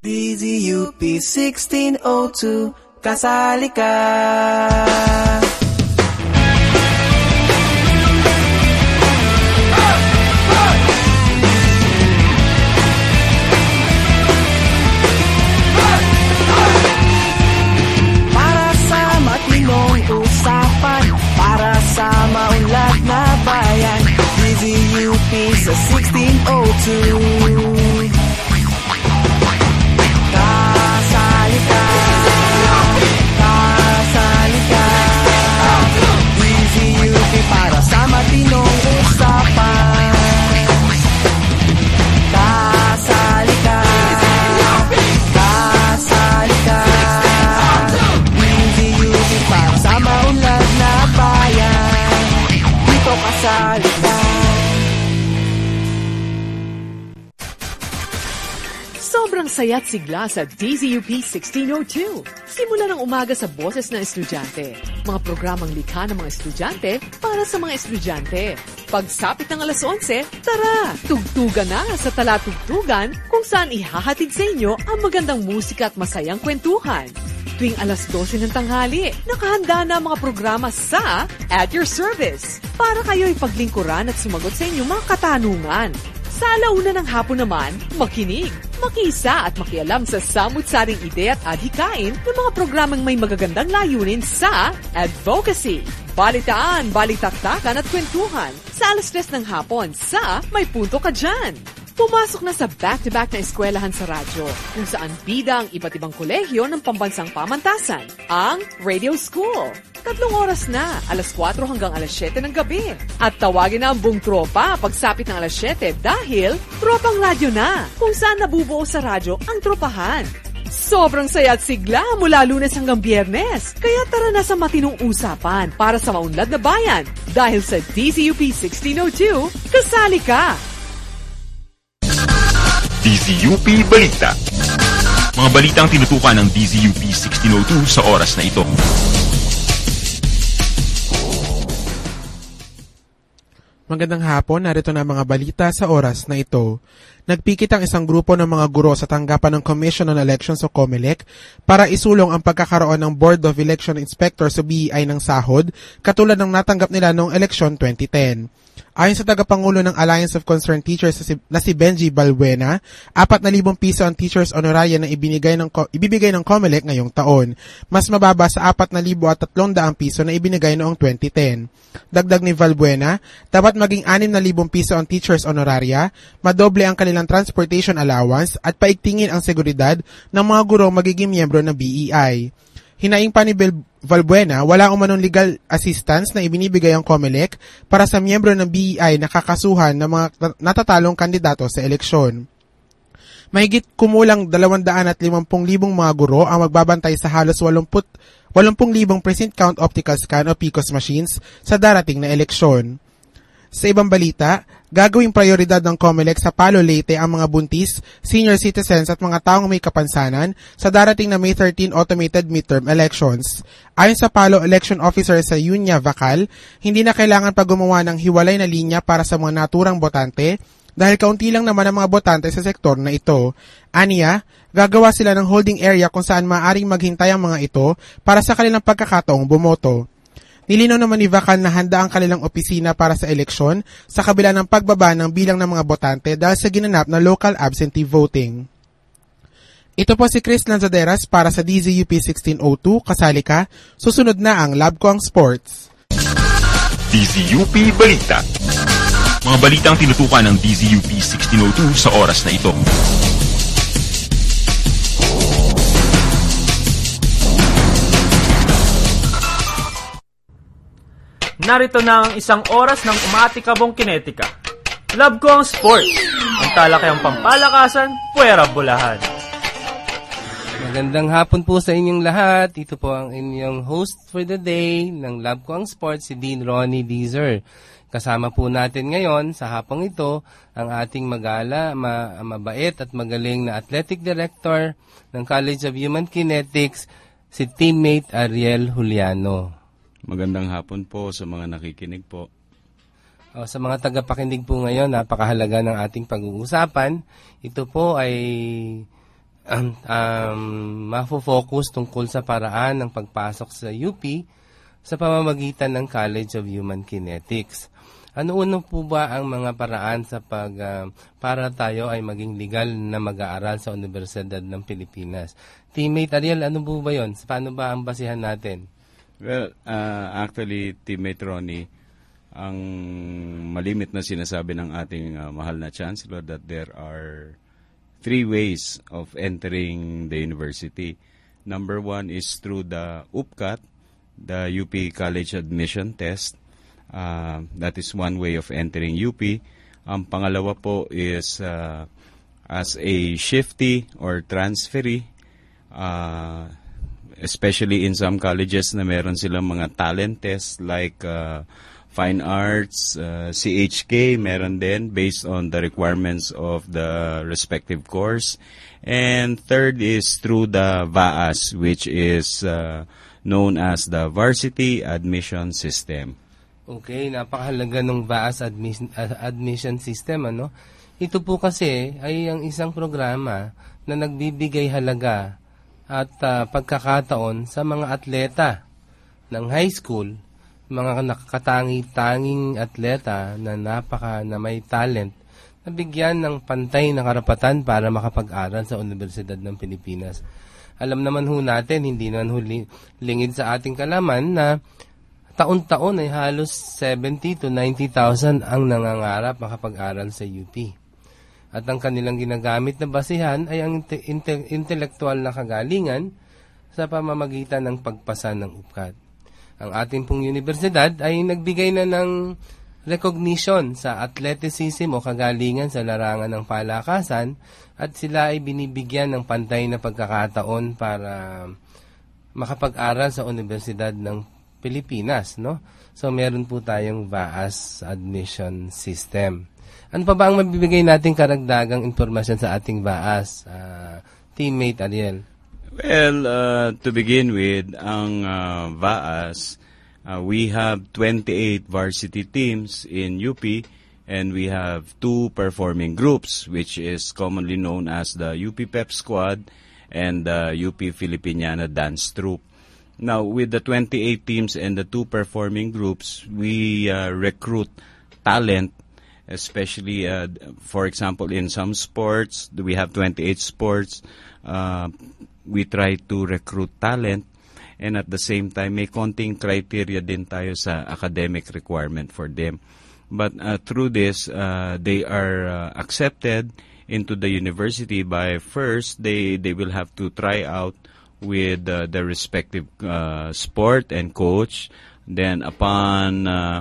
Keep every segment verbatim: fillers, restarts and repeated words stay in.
D Z U P sixteen oh two, kasali ka. Para sa matinong usapan, para sa maunlad na bayan, D Z U P sa sixteen oh two. Para sa matinong usapan, kasali ka, kasali ka. D Z U P para sa maunlad na bayan, dito kasali ka. Sobrang saya't sigla sa D Z U P sixteen oh two. Simula ng umaga sa boses ng estudyante. Mga programang likha ng mga estudyante para sa mga estudyante. Pagsapit ng alas onse, tara! Tugtugan na sa Talatugtugan kung saan ihahatid sa inyo ang magandang musika at masayang kwentuhan. Tuwing alas dose ng tanghali, nakahanda na ang mga programa sa At Your Service para kayo'y paglingkuran at sumagot sa inyong mga katanungan. Sa alauna ng hapon naman, makinig, makiisa at makialam sa samut-saring ideya at adhikain ng mga programang may magagandang layunin sa advocacy, balitaan, balitaktakan at kwentuhan sa alas tres ng hapon sa May Punto Ka Dyan. Pumasok na sa back-to-back na eskwelahan sa radyo, kung saan bida ang iba't ibang kolehiyo ng pambansang pamantasan, ang Radio School. Tatlong oras na, alas kwatro hanggang alas siyete ng gabi. At tawagin na ang buong tropa pagsapit ng alas siyete dahil tropang radyo na, kung saan nabubuo sa radyo ang tropahan. Sobrang saya at sigla mula Lunes hanggang Biyernes. Kaya tara na sa matinong usapan para sa maunlad na bayan. Dahil sa D Z U P sixteen oh two, kasali ka! D Z U P Balita. Mga balitang tinutukan ng D Z U P sixteen oh two sa oras na ito. Magandang hapon, narito na mga balita sa oras na ito. Nagpikit ang isang grupo ng mga guro sa tanggapan ng Commission on Elections o COMELEC para isulong ang pagkakaroon ng Board of Election Inspectors o B E I ng sahod katulad ng natanggap nila noong eleksyon twenty ten. Ayon sa tagapangulo ng Alliance of Concerned Teachers na si Benji Balbuena, apat na libong piso ang teachers honoraria na ibinigay ng, ibibigay ng COMELEC ngayong taon. Mas mababa sa apat na libo at tatlong daang piso na ibinigay noong twenty ten. Dagdag ni Balbuena, dapat maging anim na libong piso ang teachers honoraria, madoble ang kanilang transportation allowance at paigtingin ang seguridad ng mga guro magiging miyembro ng B E I. Hinaing pa ni Balbuena, wala umanong legal assistance na ibinibigay ang COMELEC para sa miyembro ng B E I na kakasuhan ng mga natatalong kandidato sa eleksyon. Mahigit kumulang dalawang daan at limampung libong mga guro ang magbabantay sa halos walumpung libong precinct count optical scan o P C O S machines sa darating na eleksyon. Sa ibang balita, gagawing prioridad ng COMELEC sa Palo Leyte ang mga buntis, senior citizens at mga taong may kapansanan sa darating na May thirteenth automated midterm elections. Ayon sa Palo Election Officer sa Yunya Vacal, hindi na kailangan pa gumawa ng hiwalay na linya para sa mga naturang botante dahil kaunti lang naman ang mga botante sa sektor na ito. Aniya, gagawa sila ng holding area kung saan maaaring maghintay ang mga ito para sa kanilang pagkakataong bumoto. Nilinaw naman ni Vacal na handa ang kanilang opisina para sa eleksyon sa kabila ng pagbaba ng bilang ng mga botante dahil sa ginanap na local absentee voting. Ito po si Chris Lanzaderas para sa D Z U P sixteen oh two, kasali ka. Susunod na ang Lab ko ang Sports. D Z U P Balita. Mga balitang tinutukan ng D Z U P sixteen oh two sa oras na ito. Narito na ang isang oras ng umatikabong kinetika. Love ko ang sport. Ang talakayang pampalakasan, puwera bulahan. Magandang hapon po sa inyong lahat. Ito po ang inyong host for the day ng Love ko ang sport, si Dean Ronnie Deezer. Kasama po natin ngayon sa hapong ito ang ating magala, ma- mabait at magaling na athletic director ng College of Human Kinetics, si teammate Ariel Juliano. Magandang hapon po sa mga nakikinig po. O, sa mga tagapakinig po ngayon, napakahalaga ng ating pag-uusapan. Ito po ay um, mafo-focus tungkol sa paraan ng pagpasok sa U P sa pamamagitan ng College of Human Kinetics. Ano-ano po ba ang mga paraan sa pag uh, para tayo ay maging legal na mag-aaral sa Universidad ng Pilipinas? Teammate Ariel, ano po ba yun? Paano ba ang basihan natin? Well, uh, actually, Teammate Ronnie, ang malimit na sinasabi ng ating uh, mahal na Chancellor that there are three ways of entering the university. Number one is through the U P C A T, the U P College Admission Test. Uh, that is one way of entering U P. Ang pangalawa po is uh, as a shiftee or transferee, uh, especially in some colleges na meron silang mga talent tests like uh, Fine Arts, uh, C H K, meron din based on the requirements of the respective course. And third is through the V A S, which is uh, known as the Varsity Admission System. Okay, napakahalaga ng V A S admission, admission system, ano? Ito po kasi ay ang isang programa na nagbibigay halaga at uh, pagkakataon sa mga atleta ng high school, mga nakakatangi-tanging atleta na napaka na may talent, na bigyan ng pantay na karapatan para makapag-aral sa Universidad ng Pilipinas. Alam naman ho natin, hindi naman ho lingid sa ating kalaman na taon-taon ay halos seventy to ninety thousand ang nangangarap makapag-aral sa U P. At ang kanilang ginagamit na basihan ay ang inte- inte- intelektual na kagalingan sa pamamagitan ng pagpasa ng U P C A T. Ang ating pong universidad ay nagbigay na ng recognition sa athleticism o kagalingan sa larangan ng palakasan at sila ay binibigyan ng pantay na pagkakataon para makapag-aral sa Universidad ng Pilipinas, no? So, meron po tayong V A S admission system. Ano pa ba ang mabibigay nating karagdagang impormasyon sa ating V A S, uh, Teammate Ariel? Well, uh, to begin with, ang uh, V A S, uh, we have twenty-eight varsity teams in U P and we have two performing groups, which is commonly known as the U P Pep Squad and the U P Filipiniana Dance Troupe. Now, with the twenty-eight teams and the two performing groups, we uh, recruit talent, especially, uh, for example, in some sports, we have twenty-eight sports. Uh, we try to recruit talent, and at the same time, may konting criteria din tayo sa academic requirement for them. But uh, through this, uh, they are uh, accepted into the university by first, they, they will have to try out with uh, the respective uh, sport and coach. Then upon uh,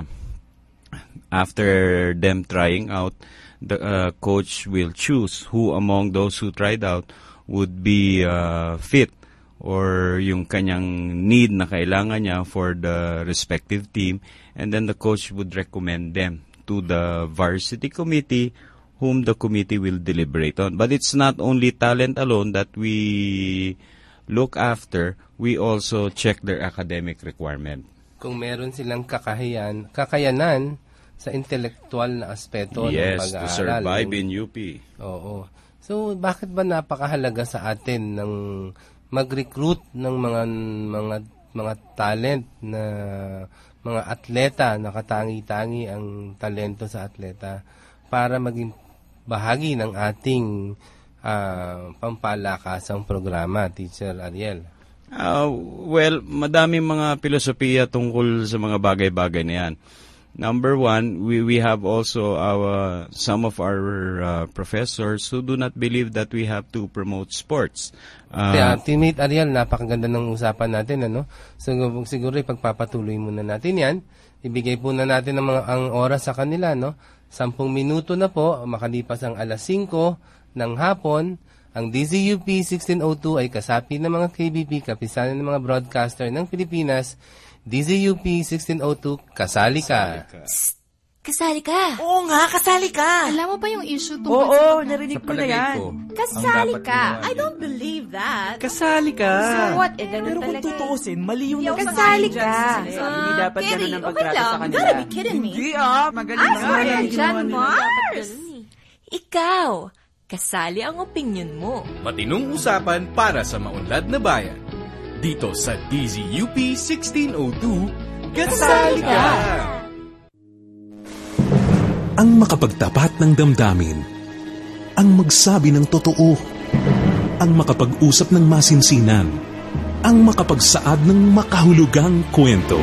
after them trying out, the uh, coach will choose who among those who tried out would be uh, fit or yung kanyang need na kailangan niya for the respective team, and then the coach would recommend them to the varsity committee, whom the committee will deliberate on. But it's not only talent alone that we look after, we also check their academic requirement. Kung meron silang kakayanan, kakayanan sa intelektual na aspeto yes, ng pag-aaral. Yes, to survive in U P. Oo. So, bakit ba napakahalaga sa atin ng mag-recruit ng mga mga mga talent na mga atleta, nakatangi-tangi ang talento sa atleta para maging bahagi ng ating Uh, pampalakasang programa, Teacher Ariel? Uh, well, madaming mga filosofiya tungkol sa mga bagay-bagay na yan. Number one, we, we have also our some of our uh, professors who do not believe that we have to promote sports. Uh, Kaya, Teammate Ariel, napakaganda ng usapan natin, ano? So, siguro ipagpapatuloy muna natin yan. Ibigay po na natin ang, mga, ang oras sa kanila, no? Sampung minuto na po, makalipas ang alas singko ng hapon. Ang D Z U P sixteen oh two ay kasapi ng mga K B P, kapisanan ng mga broadcaster ng Pilipinas. D Z U P sixteen oh two, kasali ka. Psst, kasali ka. Oo nga, kasali ka. Alam mo ba yung issue tungkol Oo, sa pagmamahal? narinig ko na yan. Kasali ka. I don't believe that. Kasali ka. So what? Eh, ganun Pero kung talaga eh. tutuusin, mali yung Kasali ka. Sabi, hindi dapat Kerry, ganun ang okay pagtrato lang. sa You kanila. gotta be kidding me. Hindi ah, magaling Ah, na. sorry, Ang ginawa John nila. Mars. Ikaw, Kasali ang opinyon mo. Matinong usapan para sa maunlad na bayan. Dito sa D Z U P sixteen oh two, kasali ka! Ang makapagtapat ng damdamin, ang magsabi ng totoo, ang makapag-usap ng masinsinan, ang makapagsaad ng makahulugang kwento.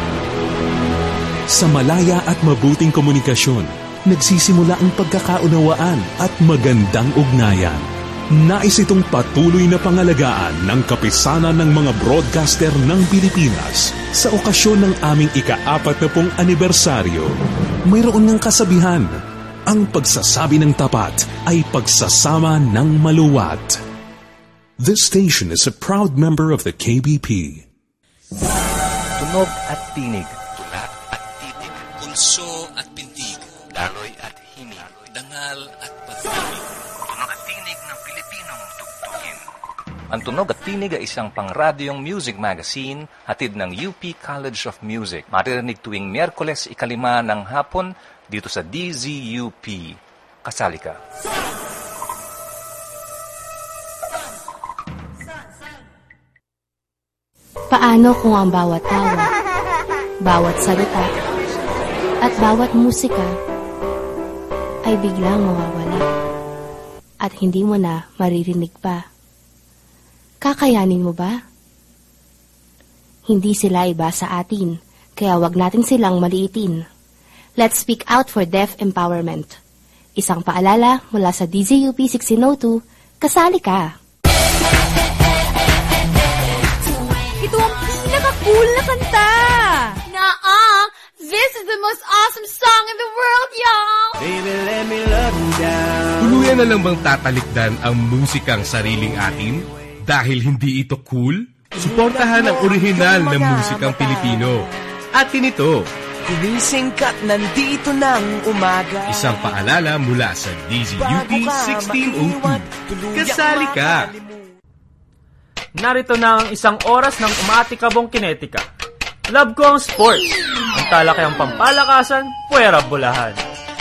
Sa malaya at mabuting komunikasyon, nagsisimula ang pagkakaunawaan at magandang ugnayan. Nais itong patuloy na pangalagaan ng kapisanan ng mga broadcaster ng Pilipinas sa okasyon ng aming ika-apat na pong anibersaryo. Mayroon ng kasabihan, ang pagsasabi ng tapat ay pagsasama ng maluwat. This station is a proud member of the K B P. Tunog at tinig. Tula at titig. Pulso at pintig. Daloy at himig. Dangal at pagpili. Tunog at tinig ng Pilipinong tugtugin. Ang Tunog at Tinig ay isang pangradyong music magazine hatid ng U P College of Music. Maririnig tuwing Miyerkules ikalima ng hapon dito sa D Z U P. Kasali ka. Paano kung ang bawat tawa, bawat salita, at bawat musika ay biglang mawawala at hindi mo na maririnig pa? Kakayanin mo ba? Hindi sila iba sa atin, kaya wag natin silang maliitin. Let's speak out for deaf empowerment. Isang paalala mula sa D Z U P sixteen oh two, kasali ka! Ito ang pinaka-cool na kanta! Naa! This is the most awesome song in the world, y'all! Baby, let me love you down. Tuluyan na lang bang tatalikdan ang musikang sariling atin? Dahil hindi ito cool? Suportahan ang orihinal na musikang Pilipino. Atin ito. Kumisingkat nandito ng umaga. Isang paalala mula sa D Z U P sixteen oh two. Kasali ka! Narito na ang isang oras ng umatikabong kinetika. Love ko ang sports. Ang talakayang pampalakasan, puwera bulahan.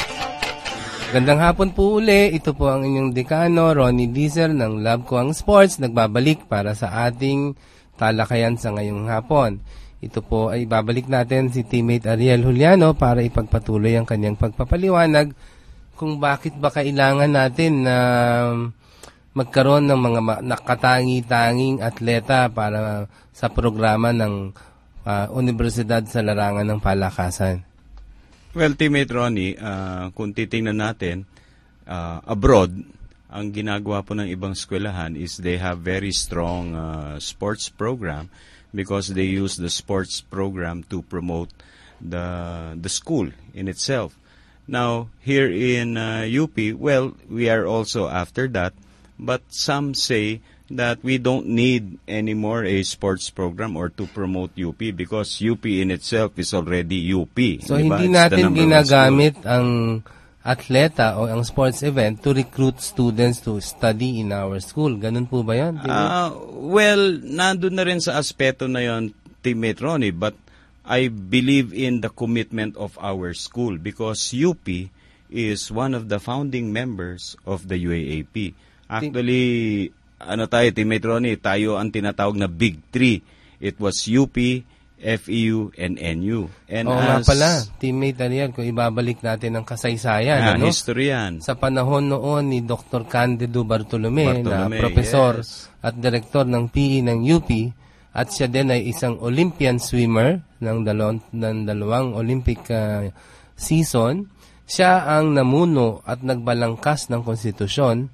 Gandang hapon po uli. Ito po ang inyong dekano, Ronnie Dizer ng Love ko ang Sports. Nagbabalik para sa ating talakayan sa ngayong hapon. Ito po ay babalik natin si teammate Ariel Juliano para ipagpatuloy ang kanyang pagpapaliwanag kung bakit ba kailangan natin na uh, magkaroon ng mga nakatangi-tanging atleta para sa programa ng uh, Universidad sa Larangan ng Palakasan. Well, teammate Ronnie, uh, kung titingnan natin, uh, abroad, ang ginagawa po ng ibang eskwelahan is they have very strong uh, sports program because they use the sports program to promote the the school in itself. Now, here in uh, U P, well, we are also after that, but some say that we don't need anymore a sports program or to promote U P because U P in itself is already U P. So, diba? hindi It's natin ginagamit ang atleta o ang sports event to recruit students to study in our school. Ganun po ba yan? Uh, well, nandun na rin sa aspeto na yon, teammate Ronnie, but I believe in the commitment of our school because U P is one of the founding members of the U A A P. Actually, ano tayo, teammate Ronnie, tayo ang tinatawag na Big Three. It was U P, F E U, and N U. And Oo as, nga pala, teammate Ariel, kung ibabalik natin ang kasaysayan, ah, ano? history yan. Sa panahon noon ni Doctor Candido Bartolome, Bartolome na profesor yes. at direktor ng P E ng U P, at siya din ay isang Olympian swimmer ng dalawang, ng dalawang Olympic uh, season. Siya ang namuno at nagbalangkas ng konstitusyon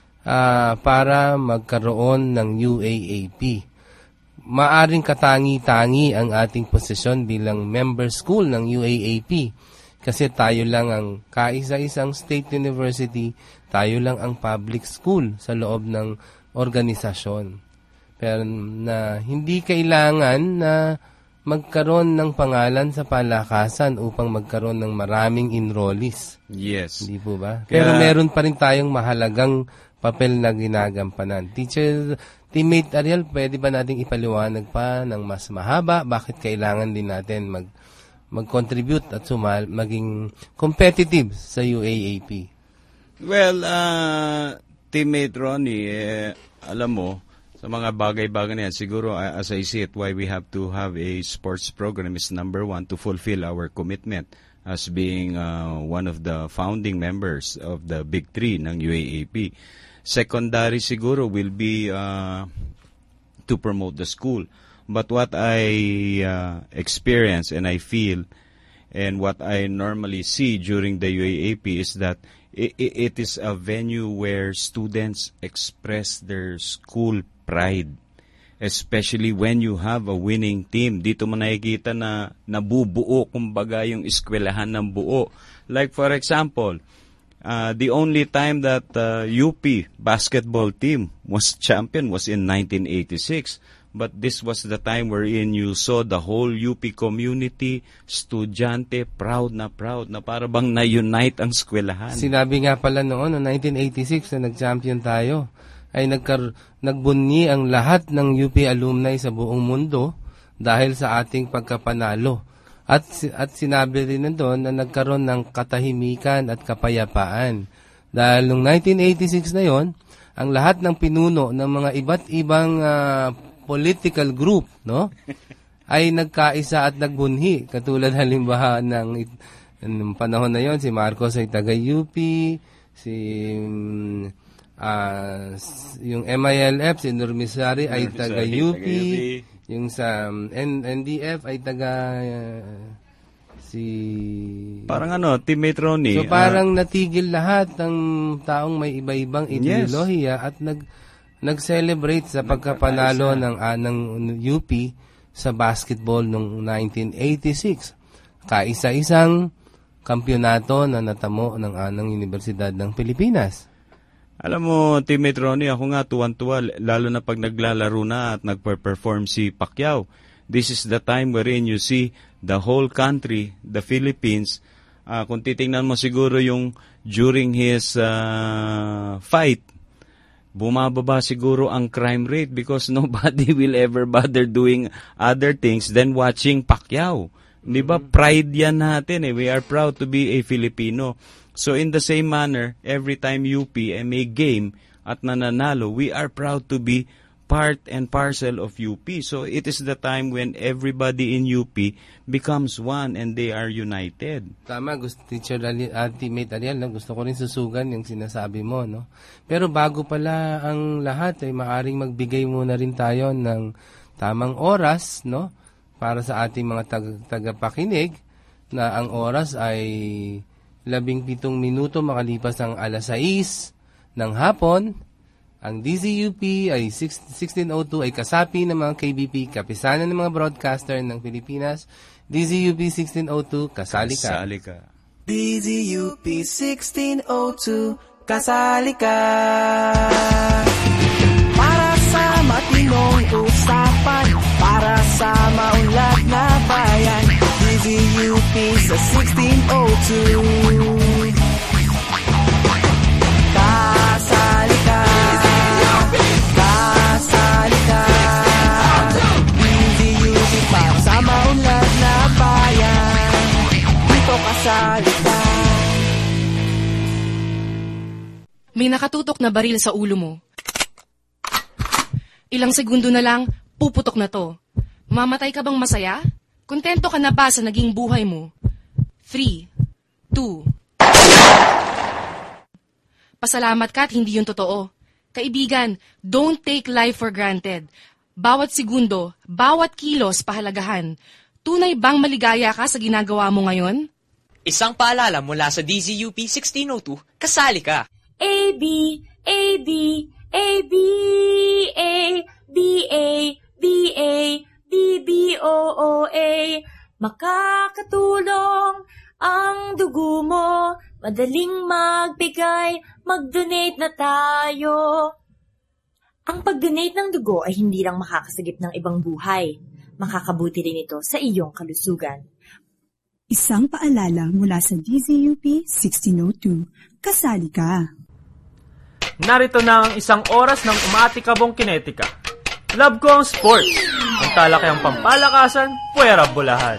uh, para magkaroon ng U A A P. Maaring katangi-tangi ang ating posisyon bilang member school ng U A A P kasi tayo lang ang kaisa-isang state university, tayo lang ang public school sa loob ng organisasyon. Pero na hindi kailangan na magkaroon ng pangalan sa palakasan upang magkaroon ng maraming enrollees. Yes. Hindi po ba? Kaya, pero meron pa rin tayong mahalagang papel na ginagampanan. Teacher, teammate Ariel, pwede ba nating ipaliwanag pa ng mas mahaba? Bakit kailangan din natin mag mag-contribute at sumal, maging competitive sa U A A P? Well, uh, teammate Ronnie, eh, alam mo, sa mga bagay-bagay na yan, siguro uh, as I see it, why we have to have a sports program is number one, to fulfill our commitment as being uh, one of the founding members of the Big Three ng U A A P. Secondary siguro will be uh, to promote the school. But what I uh, experience and I feel and what I normally see during the U A A P is that it, it is a venue where students express their school pride. Especially when you have a winning team. Dito mo nakikita na nabubuo, kumbaga, yung eskwelahan ng buo. Like for example, uh, the only time that uh, U P basketball team was champion was in nineteen eighty-six. But this was the time wherein you saw the whole U P community, estudyante, proud na proud, na para bang na-unite ang eskwelahan. Sinabi nga pala noon, no, nineteen eighty-six na nag-champion tayo, ay nagkar- nagbunyi ang lahat ng U P alumni sa buong mundo dahil sa ating pagkapanalo. At, at sinabi rin doon na nagkaroon ng katahimikan at kapayapaan. Dahil noong nineteen eighty-six na yon, ang lahat ng pinuno ng mga iba't ibang uh, political group, no, ay nagkaisa at nagbunhi. Katulad halimbawa ng, ng panahon na yon, si Marcos ay taga-U P, si uh, yung M I L F, si Nurmisari ay taga-U P, yung sa um, N D F ay taga uh, si... Parang ano, teammate Ronnie. So parang uh, natigil lahat ng taong may iba-ibang ideolohiya, yes, at nag nag-celebrate sa pagkapanalo ng, uh, ng U P sa basketball noong nineteen eighty-six. Kaisa-isang kampyonato na natamo ng anang uh, Universidad ng Pilipinas. Alam mo, teammate Ronnie, ako nga tuwan-tuwa, lalo na pag naglalaro na at nagper-perform si Pacquiao. This is the time wherein you see the whole country, the Philippines, uh, kung titingnan mo siguro yung during his uh, fight, bumababa siguro ang crime rate because nobody will ever bother doing other things than watching Pacquiao. Di ba? Pride yan natin eh. We are proud to be a Filipino. So in the same manner, every time U P ay may game at nananalo, we are proud to be part and parcel of U P. So it is the time when everybody in U P becomes one and they are united. Tama, gusto, teacher uh, teammate Ariel, no? Gusto ko rin susugan yung sinasabi mo, no? Pero bago pala ang lahat ay maaring magbigay muna rin tayo ng tamang oras, no? Para sa ating mga tag- tagapakinig na ang oras ay labing pitong minuto makalipas ang alas sais ng hapon. Ang D Z U P ay sixteen oh two ay kasapi ng mga K B P, kapisanan ng mga broadcaster ng Pilipinas. D Z U P sixteen oh two, kasali ka. Kasali ka. D Z U P sixteen oh two, kasali ka. Para sa matinong usapan, para sa maunlad na bayan, D Z U P sa sixteen oh two. Kasali ka. Kasali ka. D Z U P para sa maunlad na bayan, dito kasali ka. May nakatutok na baril sa ulo mo. Ilang segundo na lang, puputok na to. Mamatay ka bang masaya? Kontento ka na ba sa naging buhay mo? Three, two. Pasalamat ka at hindi yun totoo. Kaibigan, don't take life for granted. Bawat segundo, bawat kilos pahalagahan. Tunay bang maligaya ka sa ginagawa mo ngayon? Isang paalala mula sa D Z U P sixteen oh two, kasali ka. A, B, A, B, A, B, A, B, A, B, A, B, B, O, O, A. Makakatulong ang dugo mo, madaling magbigay, mag-donate na tayo. Ang pag-donate ng dugo ay hindi lang makakasagip ng ibang buhay. Makakabuti rin ito sa iyong kalusugan. Isang paalala mula sa D Z U P sixteen oh two. Kasali ka. Narito na ang isang oras ng umatikabong kinetika. Love ko ang sports. Ang talakayang pampalakasan, puwera bulahan.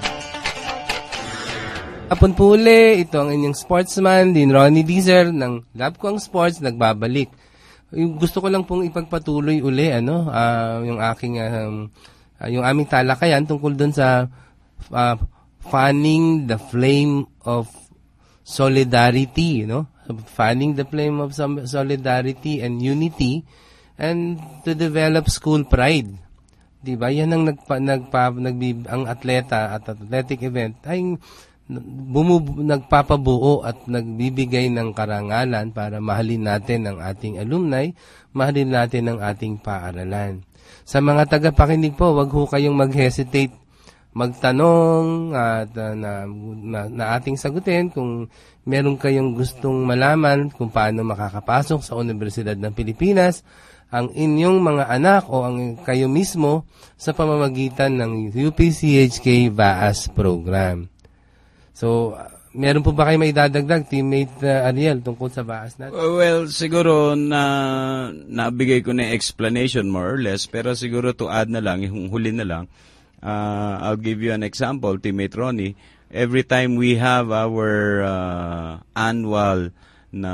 Hapon po uli, ito ang inyong sportsman, din Ronnie Deezer ng Love ko ang Sports, nagbabalik. yung gusto ko lang pong ipagpatuloy uli, ano, uh, yung aking, um, uh, yung aming talakayan tungkol dun sa uh, fanning the flame of solidarity, you know, fanning the flame of solidarity and unity, and to develop school pride. Diba? Yan ang nagpa, nagpa, nagbib, ang atleta at athletic event ay bumub, nagpapabuo at nagbibigay ng karangalan para mahalin natin ang ating alumni, mahalin natin ang ating paaralan. Sa mga tagapakinig po, wag ho kayong mag-hesitate magtanong at uh, na, na, na ating sagutin kung meron kayong gustong malaman kung paano makakapasok sa Universidad ng Pilipinas ang inyong mga anak o ang kayo mismo sa pamamagitan ng U P C H K V A S program. So, uh, meron po ba kayo may dadagdag, teammate uh, Ariel, tungkol sa V A S natin? Well, siguro na nabigay ko na explanation more or less, pero siguro to add na lang, yung huli na lang, Uh, I'll give you an example, teammate Ronnie. Every time we have our uh, annual na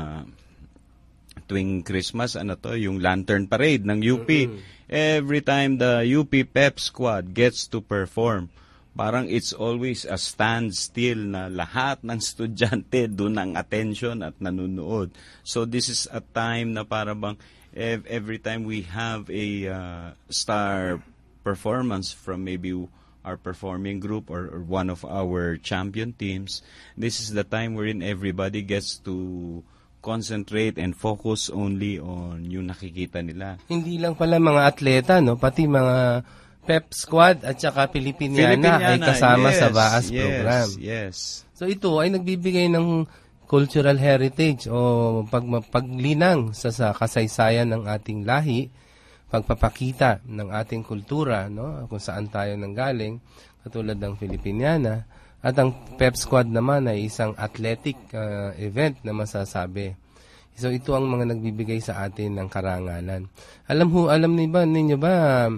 tuwing Christmas, ano to, yung lantern parade ng U P. Mm-hmm. Every time the U P Pep Squad gets to perform, parang it's always a standstill na lahat ng estudyante doon ang attention at nanonood. So this is a time na parang bang every time we have a uh, star performance from maybe our performing group or, or one of our champion teams, this is the time wherein everybody gets to concentrate and focus only on yung nakikita nila. Hindi lang pala mga atleta, no? Pati mga Pep Squad at saka Pilipiniana, Filipiniana ay kasama yes, sa V A S yes, program. Yes. So ito ay nagbibigay ng cultural heritage o pag, paglinang sa, sa kasaysayan ng ating lahi, pagpapakita ng ating kultura, no, kung saan tayo nanggaling, katulad ng Filipiniana, at ang Pep Squad naman ay isang athletic uh, event na masasabi. So ito ang mga nagbibigay sa atin ng karangalan. Alam ho, alam niyo ba, ninyo ba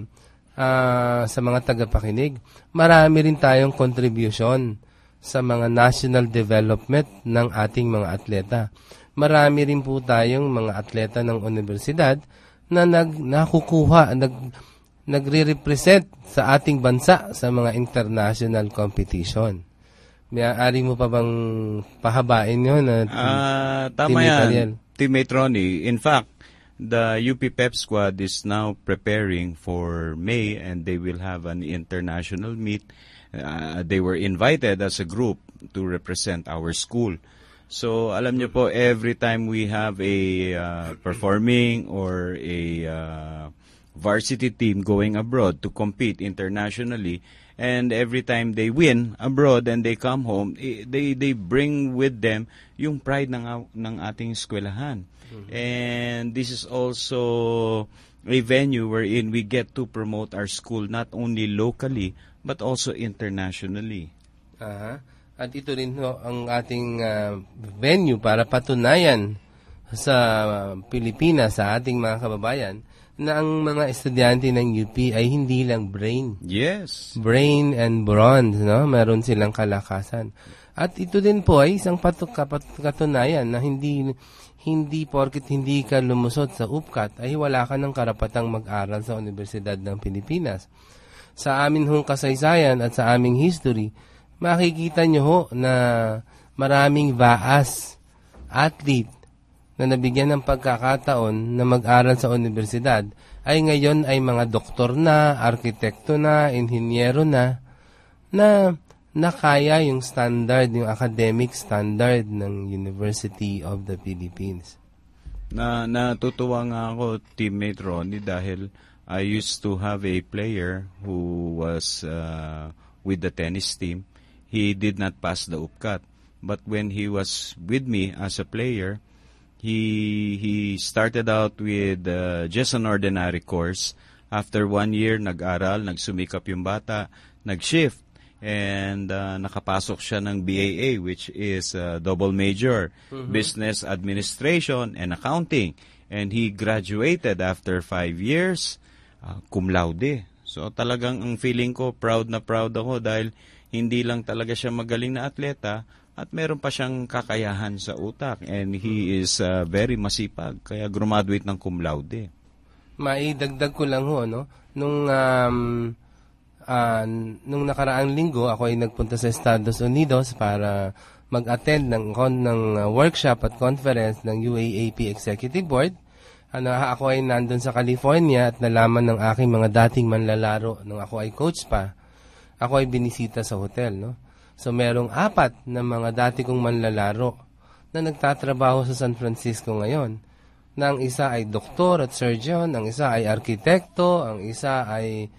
uh, sa mga tagapakinig, marami rin tayong contribution sa mga national development ng ating mga atleta. Marami rin po tayong mga atleta ng universidad na nag nakukuha, nag nagre-represent sa ating bansa sa mga international competition. Maaari mo pa bang pahabain yun? Uh, uh, tama yan, teammate Ronnie. In fact, the U P Pep Squad is now preparing for May and they will have an international meet. Uh, they were invited as a group to represent our school. So, alam niyo po, every time we have a uh, performing or a uh, varsity team going abroad to compete internationally, and every time they win abroad and they come home, they they bring with them yung pride ng ng ating eskwelahan. Mm-hmm. And this is also a venue wherein we get to promote our school not only locally but also internationally. Aha. Uh-huh. At ito rin ho, ang ating uh, venue para patunayan sa Pilipinas, sa ating mga kababayan, na ang mga estudyante ng U P ay hindi lang brain. Yes. Brain and bronze, no? Meron silang kalakasan. At ito din po ay isang patuk- katunayan na hindi hindi porket hindi ka lumusot sa U P C A T ay wala ka ng karapatang mag-aral sa Universidad ng Pilipinas. Sa amin hong kasaysayan at sa aming history, makikita nyo ho na maraming V A S athlete na nabigyan ng pagkakataon na mag-aral sa universidad ay ngayon ay mga doktor na, arkitekto na, inhinyero na, na nakaya yung standard, yung academic standard ng University of the Philippines. Na natutuwa nga ako, teammate Ronnie, dahil I used to have a player who was uh, with the tennis team. He did not pass the U P C A T. But when he was with me as a player, he he started out with uh, just an ordinary course. After one year, nag-aral, nagsumikap yung bata, nag-shift, and uh, nakapasok siya ng B A A, which is uh, double major, mm-hmm. Business Administration and Accounting. And he graduated after five years, uh, cum laude. So talagang ang feeling ko, proud na proud ako dahil hindi lang talaga siya magaling na atleta, at meron pa siyang kakayahan sa utak, and he is uh, very masipag, kaya graduate ng cum laude. Maidagdag ko lang ho, no? Nung um, uh, nung nakaraang linggo, ako ay nagpunta sa Estados Unidos para mag-attend ng ng uh, workshop at conference ng U A A P Executive Board. Ano, ako ay nandun sa California at nalaman ng aking mga dating manlalaro nung ako ay coach pa. Ako ay binisita sa hotel, no? So merong apat na mga dati kong manlalaro na nagtatrabaho sa San Francisco ngayon. Na ang isa ay doktor at surgeon, ang isa ay arkitekto, ang isa ay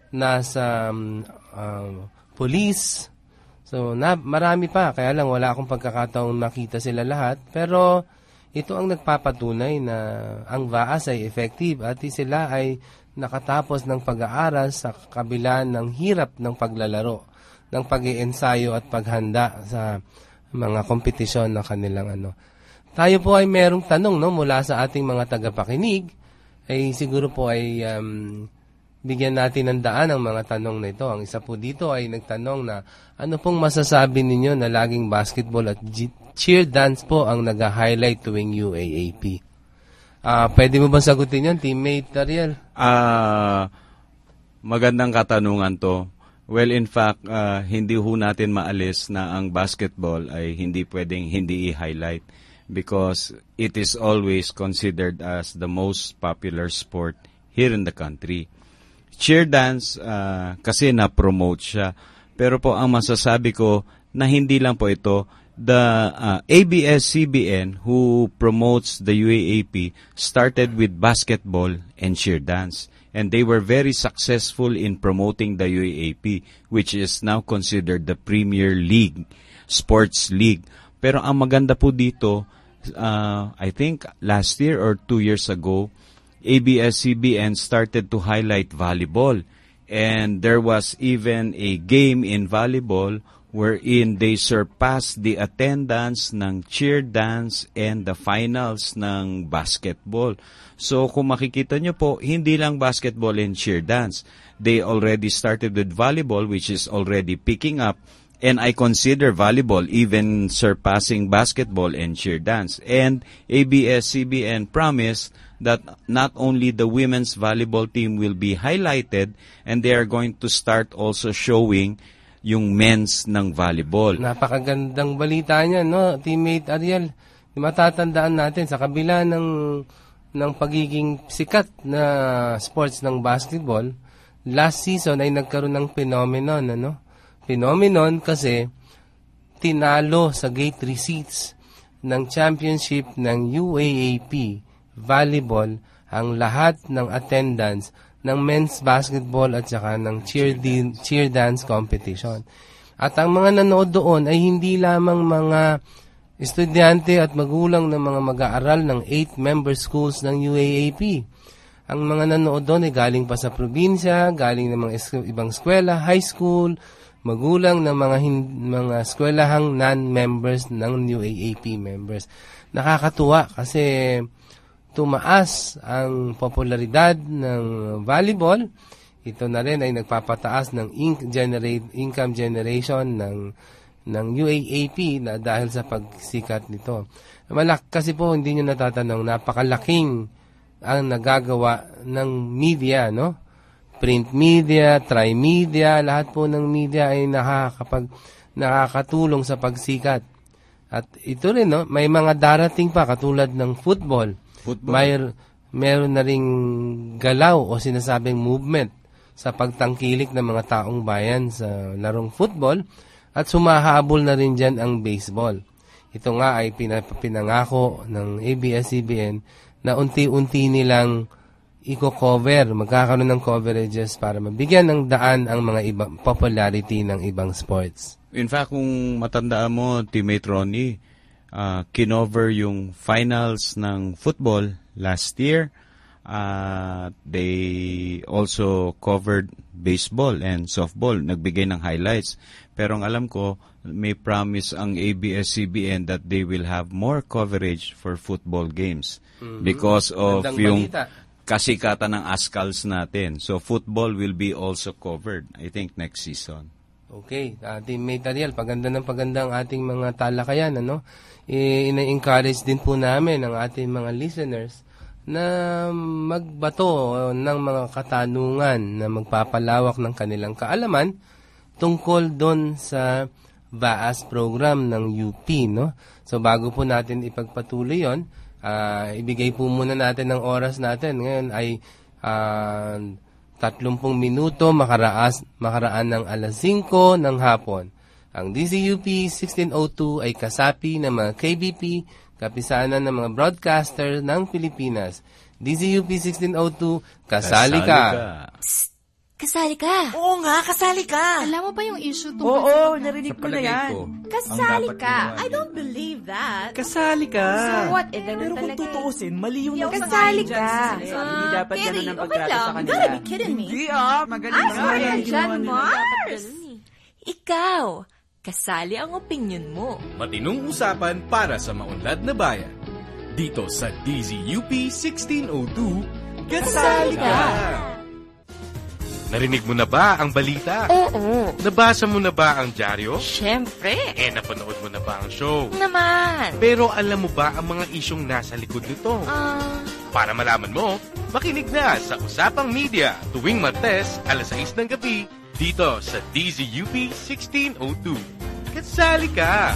nasa um, uh, police. So na, marami pa, kaya lang wala akong pagkakataong makita sila lahat. Pero ito ang nagpapatunay na ang V A A S ay effective at sila ay nakatapos ng pag-aaral sa kabila ng hirap ng paglalaro, ng pag-iensayo at paghanda sa mga kompetisyon na kanilang ano. Tayo po ay merong tanong, no, mula sa ating mga tagapakinig. Ay siguro po ay um, bigyan natin ng daan ang mga tanong na ito. Ang isa po dito ay nagtanong na ano pong masasabi ninyo na laging basketball at G- cheer dance po ang nag-highlight tuwing U A A P? Uh, pwede mo bang sagutin yan, teammate Ariel? Ah, uh, magandang katanungan to. Well, in fact, uh, hindi ho natin maalis na ang basketball ay hindi pwedeng hindi i-highlight because it is always considered as the most popular sport here in the country. Cheer dance, uh, kasi na-promote siya. Pero po ang masasabi ko na hindi lang po ito, the uh, A B S C B N who promotes the U A A P started with basketball and cheer dance. And they were very successful in promoting the U A A P, which is now considered the Premier League, sports league. Pero ang maganda po dito, uh, I think last year or two years ago, A B S C B N started to highlight volleyball. And there was even a game in volleyball wherein they surpassed the attendance ng cheer dance and the finals ng basketball. So kung makikita nyo po, hindi lang basketball and cheer dance. They already started with volleyball, which is already picking up. And I consider volleyball even surpassing basketball and cheer dance. And A B S C B N promised that not only the women's volleyball team will be highlighted, and they are going to start also showing yung men's ng volleyball. Napakagandang balita niya, no, teammate Ariel. Matatandaan natin sa kabila ng ng pagiging sikat na sports ng basketball, last season ay nagkaroon ng phenomenon, ano? Phenomenon kasi tinalo sa gate receipts ng championship ng U A A P volleyball ang lahat ng attendance ng men's basketball at saka ng cheer, di, cheer dance competition. At ang mga nanood doon ay hindi lamang mga estudyante at magulang ng mga mag-aaral ng eight member schools ng U A A P. Ang mga nanood doon ay galing pa sa probinsya, galing ng mga es- ibang eskwela, high school, magulang ng mga hin- mga eskwelahang non-members ng U A A P members. Nakakatuwa kasi tumaas ang popularidad ng volleyball. Ito na rin ay nagpapataas ng in- generate, income generation ng ng U A A P na dahil sa pagsikat nito. Malak kasi po hindi niyo natatanong, napakalaking ang nagagawa ng media, no? Print media, tri-media, lahat po ng media ay nakakapag nakakatulong sa pagsikat. At ito rin, no, may mga darating pa katulad ng football. Football. May meron na ring galaw o sinasabing movement sa pagtangkilik ng mga taong bayan sa larong football at sumahabol na rin dyan ang baseball. Ito nga ay pinapinangako ng A B S C B N na unti-unti nilang i-cover, magkakaroon ng coverages para mabigyan ng daan ang mga ibang popularity ng ibang sports. In fact, kung matandaan mo, teammate Ronnie, uh, kinover yung finals ng football last year. Uh, they also covered baseball and softball. Nagbigay ng highlights. Pero ang alam ko, may promise ang A B S C B N that they will have more coverage for football games. Mm-hmm. Because of Gandang yung balita. Kasikatan ng Ascals natin. So football will be also covered, I think, next season. Okay, uh, Teammate Ariel, paganda ng paganda ang ating mga talakayan, ano? I- ina-encourage din po namin ang ating mga listeners na magbato ng mga katanungan na magpapalawak ng kanilang kaalaman tungkol doon sa V A S program ng U P, no? So bago po natin ipagpatuloy yon, uh, ibigay po muna natin ng oras natin. Ngayon ay uh, tatlumpung minuto makaraas, makaraan ng alas singko ng hapon. Ang D Z U P sixteen oh two ay kasapi ng mga K B P, kapisanan ng mga broadcaster ng Pilipinas. D Z U P sixteen oh two, kasali ka. Psst, kasali ka. Oo nga, kasali ka. Alam mo ba yung issue tungkol Oo, sa pagbabago? narinig ko na yan. Kasali ka. I don't believe that. Kasali ka. So what? Eh, ganun Pero kung talaga. tutuusin, mali yung Kasali ka. Hindi dapat Kerry, ganun ang okay pagtrato lang. sa You kanila. gotta be kidding me. Hindi ah, magaling Ah, na. sorry, Ang Jan ginawa nila. Mars. Ikaw, kasali ang opinion mo. Matinong usapan para sa maunlad na bayan. Dito sa D Z U P sixteen oh two, kasali ka! Narinig mo na ba ang balita? Oo. Nabasa mo na ba ang dyaryo? Siyempre. Eh, napanood mo na ba ang show? Naman. Pero alam mo ba ang mga isyong nasa likod nito? Ah... Para malaman mo, makinig na sa Usapang Media tuwing Martes, alas sais ng gabi, dito sa D Z U P sixteen oh two. Kasali ka!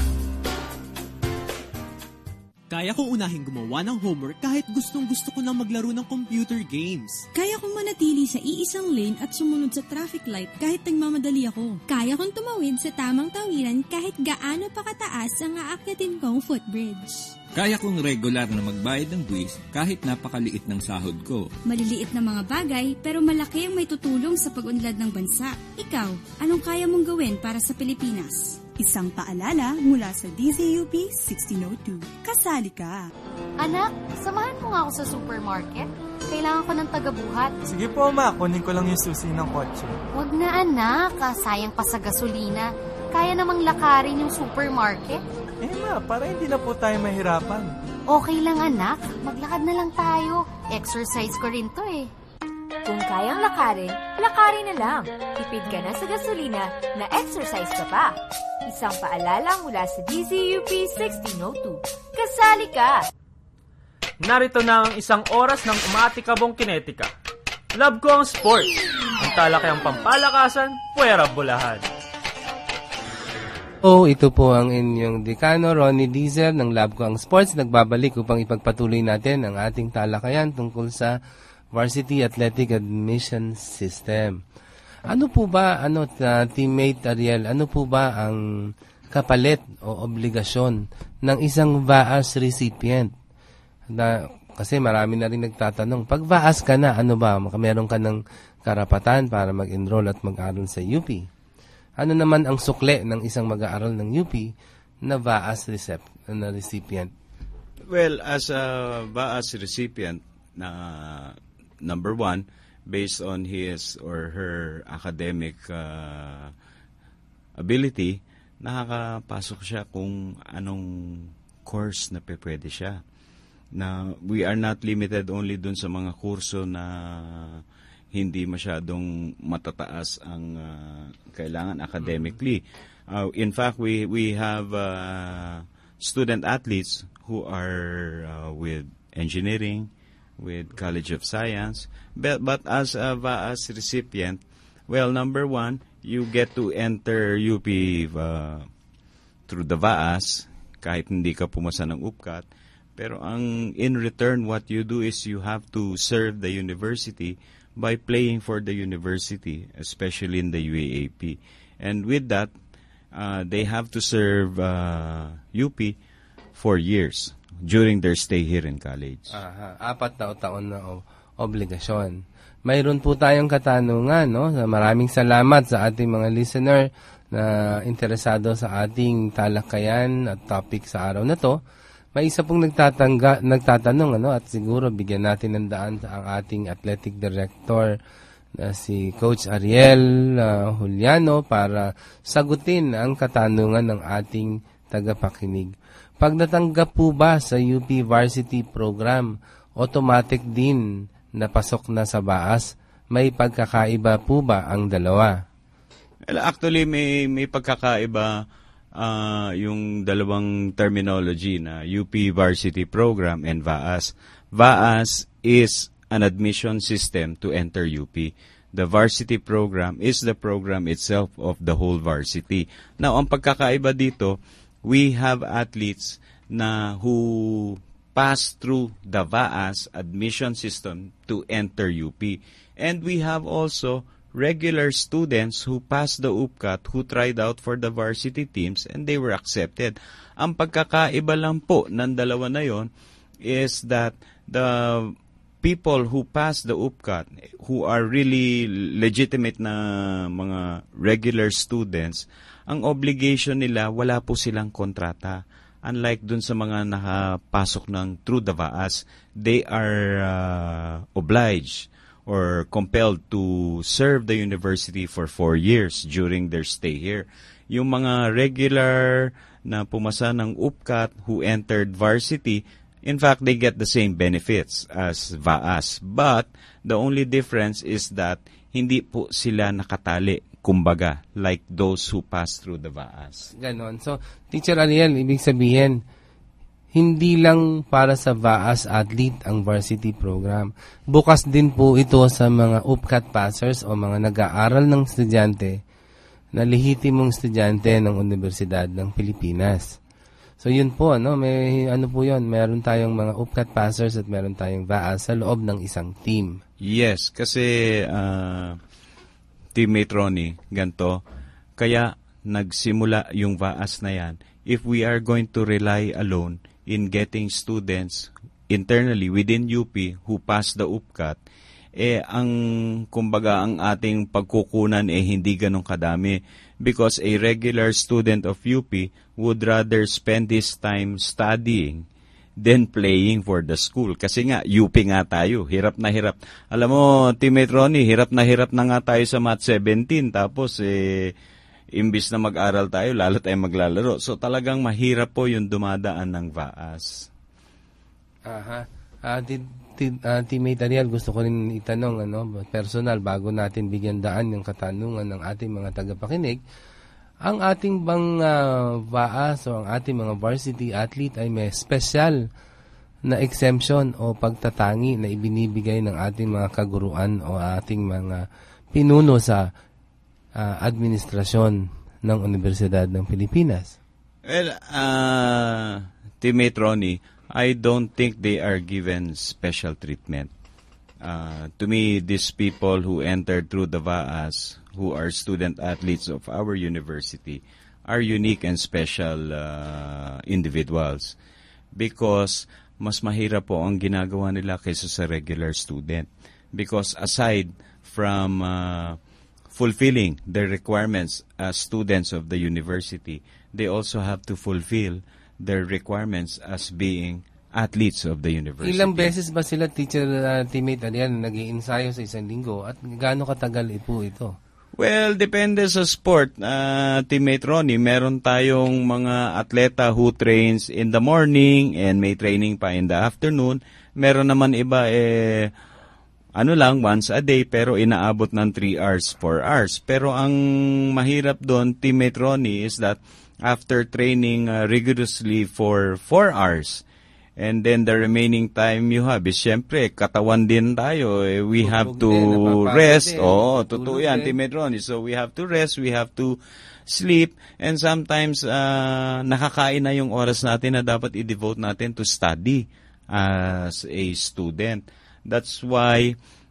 Kaya kong unahing gumawa ng homework kahit gustong-gusto ko nang maglaro ng computer games. Kaya kong manatili sa iisang lane at sumunod sa traffic light kahit nagmamadali ako. Kaya kong tumawid sa tamang tawiran kahit gaano pa kataas ang aakyatin kong footbridge. Kaya kong regular na magbayad ng buwis kahit napakaliit ng sahod ko. Maliliit na mga bagay pero malaki ang may tutulong sa pag-unlad ng bansa. Ikaw, anong kaya mong gawin para sa Pilipinas? Isang paalala mula sa D Z U P sixteen oh two. Kasali ka. Anak, samahan mo nga ako sa supermarket. Kailangan ko ng tagabuhat. Sige po, ma. Kunin ko lang yung susi ng kotse. Huwag na anak, sayang pa sa gasolina. Kaya namang lakarin yung supermarket. Eh ma, para hindi na po tayo mahirapan. Okay lang anak, maglakad na lang tayo. Exercise ko rin to eh. Kung kayang lakarin, lakarin na lang. Tipid ka na sa gasolina, na exercise ka pa. Isang paalala mula sa D Z U P sixteen oh two. Kasali ka! Narito na ang isang oras ng umatikabong kinetika. Love ko ang sports. Ang talakayang pampalakasan, puwera bulahan. Oh, ito po ang inyong dekano, Ronnie Dizel ng Lab ko ang Sports. Nagbabalik upang ipagpatuloy natin ang ating talakayan tungkol sa Varsity Athletic Admission System. Ano po ba, ano, uh, teammate Ariel, ano po ba ang kapalit o obligasyon ng isang V A S recipient? Na, kasi marami na rin nagtatanong, pag V A S ka na, ano ba, meron ka ng karapatan para mag-enroll at mag-aral sa U P? Ano naman ang sukle ng isang mag-aaral ng U P na V A S recep- na recipient? Well, as a V A S recipient, na number one, based on his or her academic uh, ability, nakakapasok siya kung anong course na pwede siya. Na we are not limited only dun sa mga kurso na hindi masyadong matataas ang uh, kailangan academically. Uh, in fact, we we have uh, student athletes who are uh, with engineering, with College of Science, but, but as a V A S recipient, well, number one, you get to enter U P uh, through the V A S kahit hindi ka pumasa ng U P C A T. Pero ang in return, what you do is you have to serve the university by playing for the university, especially in the U A A P. And with that, uh, they have to serve uh, U P for years during their stay here in college. Aha, apat na taon na o- obligasyon. Mayroon po tayong katanungan, no? Maraming salamat sa ating mga listener na interesado sa ating talakayan at topic sa araw na to. May isa pong nagtatangga, nagtatanong, ano, at siguro bigyan natin ng daan sa ang ating athletic director na si Coach Ariel uh, Juliano para sagutin ang katanungan ng ating tagapakinig. Pag natanggap po ba sa U P Varsity Program, automatic din na pasok na sa V A S? May pagkakaiba po ba ang dalawa? Well, actually, may, may pagkakaiba uh, yung dalawang terminology na U P Varsity Program and V A S. V A S is an admission system to enter U P. The varsity program is the program itself of the whole varsity. Now, ang pagkakaiba dito, we have athletes na who pass through the V A S admission system to enter U P. And we have also regular students who passed the U P C A T, who tried out for the varsity teams, and they were accepted. Ang pagkakaiba lang po ng dalawa na yon is that the people who pass the U P C A T, who are really legitimate na mga regular students, ang obligation nila, wala po silang kontrata. Unlike dun sa mga nakapasok ng through the V A S, they are uh, obliged or compelled to serve the university for four years during their stay here. Yung mga regular na pumasa ng U P C A T who entered varsity, in fact, they get the same benefits as V A S. But the only difference is that hindi po sila nakatali, kumbaga, like those who pass through the V A S. Ganon. So, Teacher Ariel, ibig sabihin, hindi lang para sa V A S athlete ang varsity program. Bukas din po ito sa mga U P C A T passers o mga nag-aaral ng estudyante na lehitimong estudyante ng Universidad ng Pilipinas. So yun po, ano, may ano po yun, meron tayong mga U P C A T passers at meron tayong V A S sa loob ng isang team. Yes, kasi uh, teammate Ronnie, ganito, kaya nagsimula yung V A S na yan. If we are going to rely alone in getting students internally within U P who pass the U P C A T, eh ang kumbaga ang ating pagkukunan eh hindi ganun kadami, because a regular student of U P would rather spend his time studying than playing for the school. Kasi nga, U P nga tayo, hirap na hirap. Alam mo, teammate Ronnie, hirap na hirap na nga tayo sa Math seventeen, tapos eh imbis na mag-aral tayo, lalo tayo maglalaro. So talagang mahirap po yung dumadaan ng V A S. Aha. Uh, t- t- uh, teammate Ariel, gusto ko rin itanong, ano, personal, bago natin bigyan daan yung katanungan ng ating mga tagapakinig, ang ating bang uh, V A S o ang ating mga varsity athlete ay may special na exemption o pagtatangi na ibinibigay ng ating mga kaguruan o ating mga pinuno sa Uh, administrasyon ng Universidad ng Pilipinas? Well, uh, teammate Ronnie, I don't think they are given special treatment. Uh, to me, these people who entered through the V A S, who are student athletes of our university, are unique and special uh, individuals, because mas mahirap po ang ginagawa nila kaysa sa regular student. Because aside from uh, fulfilling their requirements as students of the university, they also have to fulfill their requirements as being athletes of the university. Ilang beses ba sila, teacher, uh, teammate Ariel, nag-i-ensayo sa isang linggo at gaano katagal po ito? Well, depende sa sport. Uh, teammate Ronnie, meron tayong mga atleta who trains in the morning and may training pa in the afternoon. Meron naman iba eh ano lang, once a day, pero inaabot ng three hours, four hours. Pero ang mahirap doon, teammate Ronnie, is that after training uh, rigorously for four hours, and then the remaining time you have is, syempre, katawan din tayo. Eh, we have to rest. Oo, totoo yan, teammate Ronnie. So we have to rest, we have to sleep, and sometimes uh, nakakain na yung oras natin na dapat i-devote natin to study as a student. That's why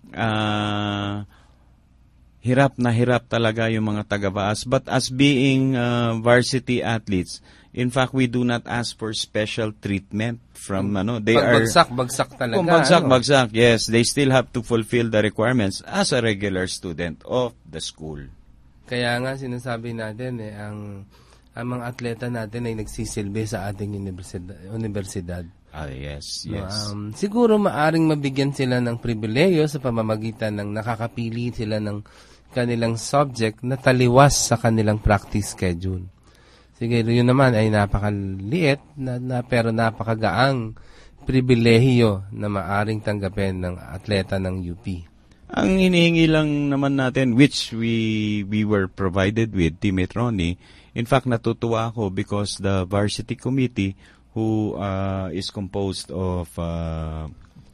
uh, hirap na hirap talaga yung mga taga-V A S. But as being uh, varsity athletes, in fact, we do not ask for special treatment from ano. They Pag are bagsak, bagsak talaga. Oh, bagsak, ano? bagsak. Yes, they still have to fulfill the requirements as a regular student of the school. Kaya nga sinasabi natin eh, ang ang mga atleta natin ay nagsisilbi sa ating universidad. universidad. Ah, yes, yes. Um, siguro maaring mabigyan sila ng pribileyo sa pamamagitan ng nakakapili sila ng kanilang subject na taliwas sa kanilang practice schedule. Siguro yun naman ay napakaliit na, na, pero napakagaang pribilehiyo na maaring tanggapin ng atleta ng U P. Ang hinihingi lang naman natin, which we we were provided with, Teammate Ronnie, in fact, natutuwa ako because the varsity committee who uh, is composed of uh,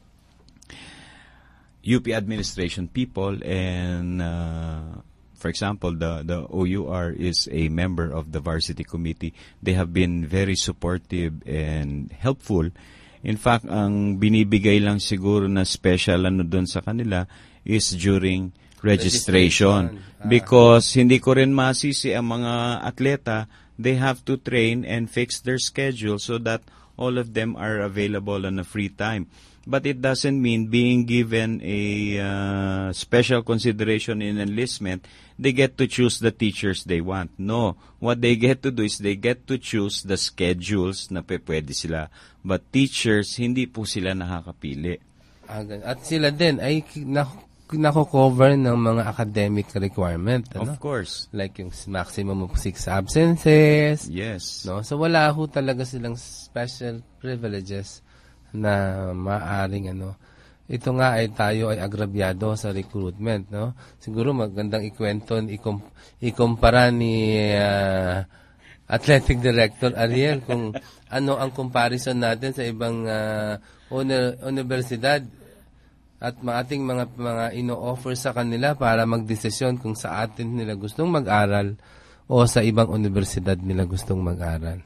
U P administration people and, uh, for example, the, the O U R is a member of the varsity committee. They have been very supportive and helpful. In fact, ang binibigay lang siguro na special ano doon sa kanila is during registration. registration. Ah. Because hindi ko rin masisi ang mga atleta, they have to train and fix their schedule so that all of them are available on a free time. But it doesn't mean being given a uh, special consideration in enlistment, they get to choose the teachers they want. No. What they get to do is they get to choose the schedules na pwede sila. But teachers, hindi po sila nakakapili. At sila din ay nako-cover ng mga academic requirement. Ano? Of course. Like yung maximum of six absences. Yes. No? So wala ho talaga silang special privileges na maaring ano. Ito nga ay tayo ay agrabyado sa recruitment, no? Siguro magandang ikwento, ikum, ikumpara ni uh, Athletic Director Ariel kung ano ang comparison natin sa ibang uh, uni- universidad at mga ating mga mga ino-offer sa kanila para magdesisyon kung sa atin nila gustong mag-aral o sa ibang universidad nila gustong mag-aral.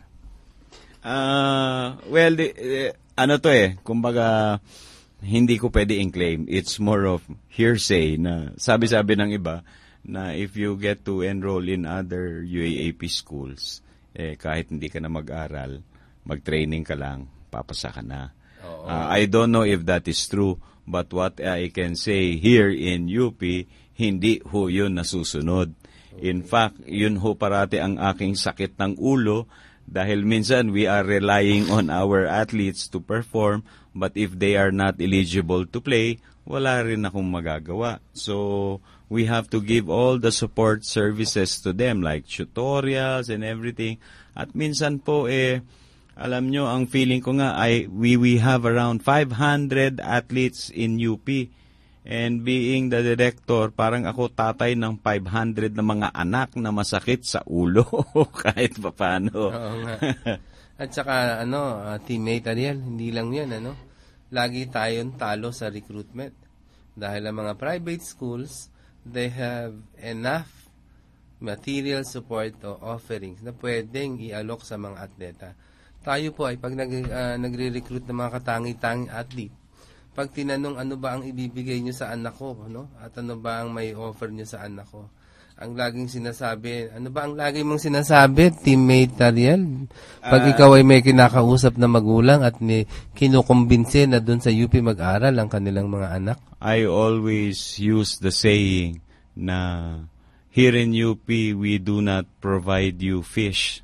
Uh, well, the, uh, ano to eh, kumbaga, hindi ko pwede i-claim. It's more of hearsay na sabi-sabi ng iba na if you get to enroll in other U A A P schools, eh, kahit hindi ka na mag-aral, mag-training ka lang, papasa ka na. Uh, I don't know if that is true, but what I can say here in U P, hindi ho yun nasusunod. In fact, yun ho parati ang aking sakit ng ulo dahil minsan we are relying on our athletes to perform, but if they are not eligible to play, wala rin akong magagawa. So, we have to give all the support services to them like tutorials and everything. At minsan po, eh, alam nyo, ang feeling ko nga ay we, we have around five hundred athletes in U P. And being the director, parang ako tatay ng five hundred na mga anak na masakit sa ulo kahit pa paano. Oo nga. At saka, ano, uh, teammate Ariel, hindi lang yan, ano? Lagi tayong talo sa recruitment. Dahil ang mga private schools, they have enough material support o offerings na pwedeng i-alok sa mga atleta. Tayo po ay pag nag, uh, nagre-recruit ng mga katangi-tanging athlete, pag tinanong ano ba ang ibibigay nyo sa anak ko, no? At ano ba ang may offer nyo sa anak ko, ang laging sinasabi, ano ba ang lagi mong sinasabi, teammate Ariel? Pag uh, ikaw ay may kinakausap na magulang at ni kinukumbinse na doon sa U P mag-aral ang kanilang mga anak? I always use the saying na here in U P, we do not provide you fish.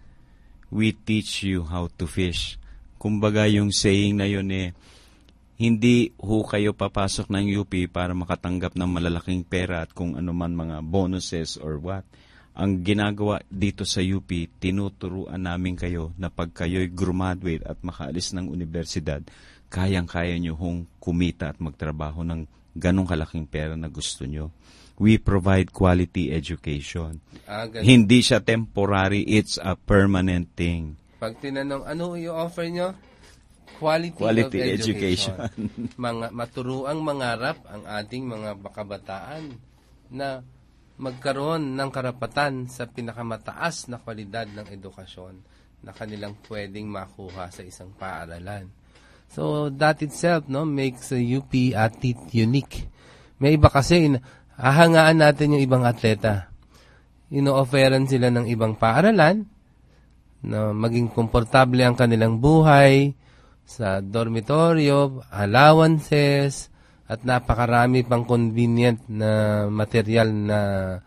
We teach you how to fish. Kumbaga yung saying na yun eh, hindi ho kayo papasok ng U P para makatanggap ng malalaking pera at kung ano man mga bonuses or what. Ang ginagawa dito sa U P, tinuturuan namin kayo na pag kayo'y graduate at makaalis ng universidad, kayang-kaya nyo hong kumita at magtrabaho ng ganong kalaking pera na gusto nyo. We provide quality education. Ah, hindi siya temporary, it's a permanent thing. Pag tinanong, ano yung offer nyo? Quality, Quality of education. education. mga maturuang mangarap ang ating mga kabataan na magkaroon ng karapatan sa pinakamataas na kwalidad ng edukasyon na kanilang pwedeng makuha sa isang paaralan. So that itself, no, makes a U P athlete unique. May iba kasi hahangaan natin yung ibang atleta. Ino-offeran sila ng ibang paaralan na maging komportable ang kanilang buhay sa dormitoryo, allowances, at napakarami pang convenient na material na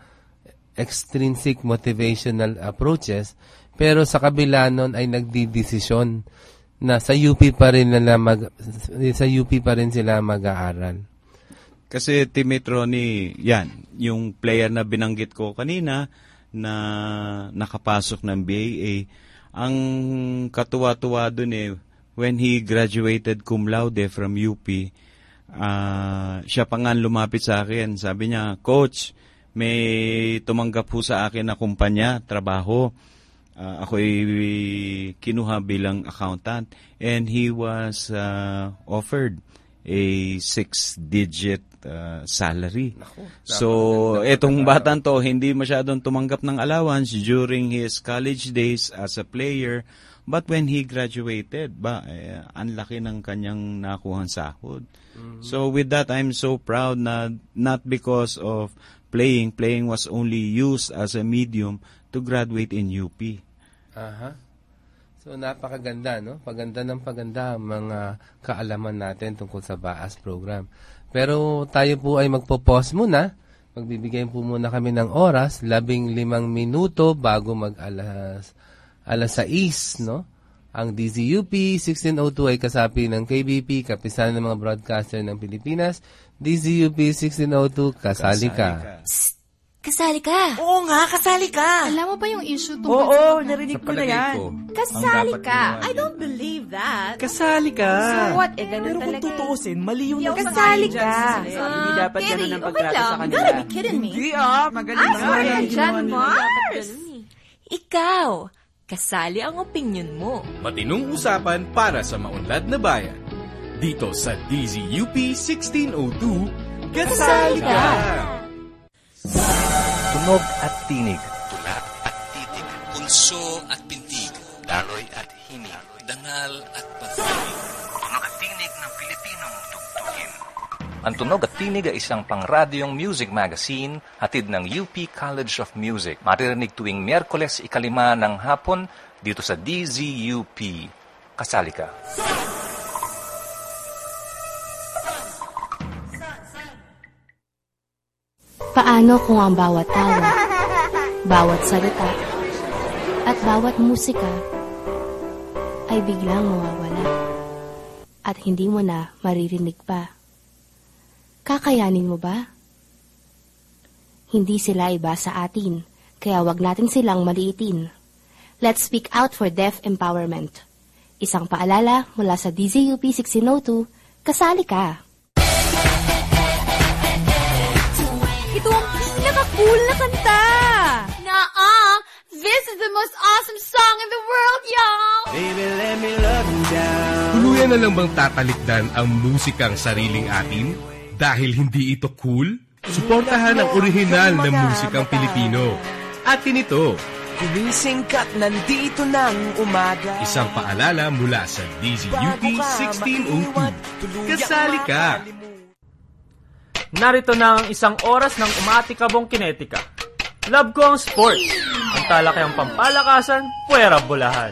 extrinsic motivational approaches. Pero sa kabila nun ay nagdidesisyon na sa U P pa rin nila mag, sa U P pa rin sila mag-aaral. Kasi teammate Ronnie, yan, yung player na binanggit ko kanina na nakapasok ng B A A, ang katuwa-tuwa dun eh, when he graduated cum laude from U P, uh, siya pa nga lumapit sa akin. Sabi niya, Coach, may tumanggap po sa akin na kumpanya, trabaho. Uh, ako'y kinuha bilang accountant. And he was uh, offered a six-digit uh, salary. Naku, so, etong batang to, hindi masyadong tumanggap ng allowance during his college days as a player. But when he graduated, ba, eh, ang laki ng kanyang nakuhang sahod. Mm-hmm. So, with that, I'm so proud na not because of playing. Playing was only used as a medium to graduate in U P. Aha. So, napakaganda, no? Paganda ng paganda ang mga kaalaman natin tungkol sa B A S program. Pero tayo po ay magpo-pause muna. Magbibigay po muna kami ng oras, labing limang minuto bago mag-alas alas sais, no? Ang D Z U P sixteen oh two ay kasapi ng K B P, kapisanan ng mga broadcaster ng Pilipinas. D Z U P sixteen oh two, kasali ka. Kasali ka. Oo nga, kasali ka. Alam mo ba yung issue tungkol Oo, sa... Oo, narinig ko na yan. Ko, kasali ka. I don't believe that. Kasali ka. So what? Eh, ganun Pero talaga. kung tutuusin, mali yung kasali ka. Uh, hindi dapat Terry, ganun ang okay pagtrato lang. sa kanila. You gotta be kidding me. Hindi ah, magaling Ah, sorry, Jan Mars. Ikaw, kasali ang opinion mo. Matinong usapan para sa maunlad na bayan. Dito sa D Z U P sixteen oh two, kasali ka! Tunog at tinig. Tulat at titig. Pulso at pintig. Daloy at himig. Dangal at pagkain. Tunog at tinig ng Pilipinong tugtugin. Ang Tunog at Tinig ay isang pangradyong music magazine hatid ng U P College of Music. Maririnig tuwing Miyerkules ikalima ng hapon dito sa D Z U P. Kasali ka. Paano kung ang bawat tawa, bawat salita, at bawat musika ay biglang mawawala at hindi mo na maririnig pa? Kakayanin mo ba? Hindi sila iba sa atin, kaya wag natin silang maliitin. Let's speak out for deaf empowerment. Isang paalala mula sa D Z U P sixteen oh two, kasali ka! Ito ang pinaka-cool na kanta! Nuh-uh! This is the most awesome song in the world, y'all! Baby, let me love you down. Tuluyan na lang bang tatalikdan ang musikang sariling atin? Dahil hindi ito cool? Suportahan ang orihinal na musikang Pilipino. Atin ito. Gumising ka't nandito ng umaga. Isang paalala mula sa D Z U P sixteen oh two. Kasali ka! Narito na ang isang oras ng umatikabong kinetika. Love ko ang sports. Ang talakayang pampalakasan, puwera bulahan.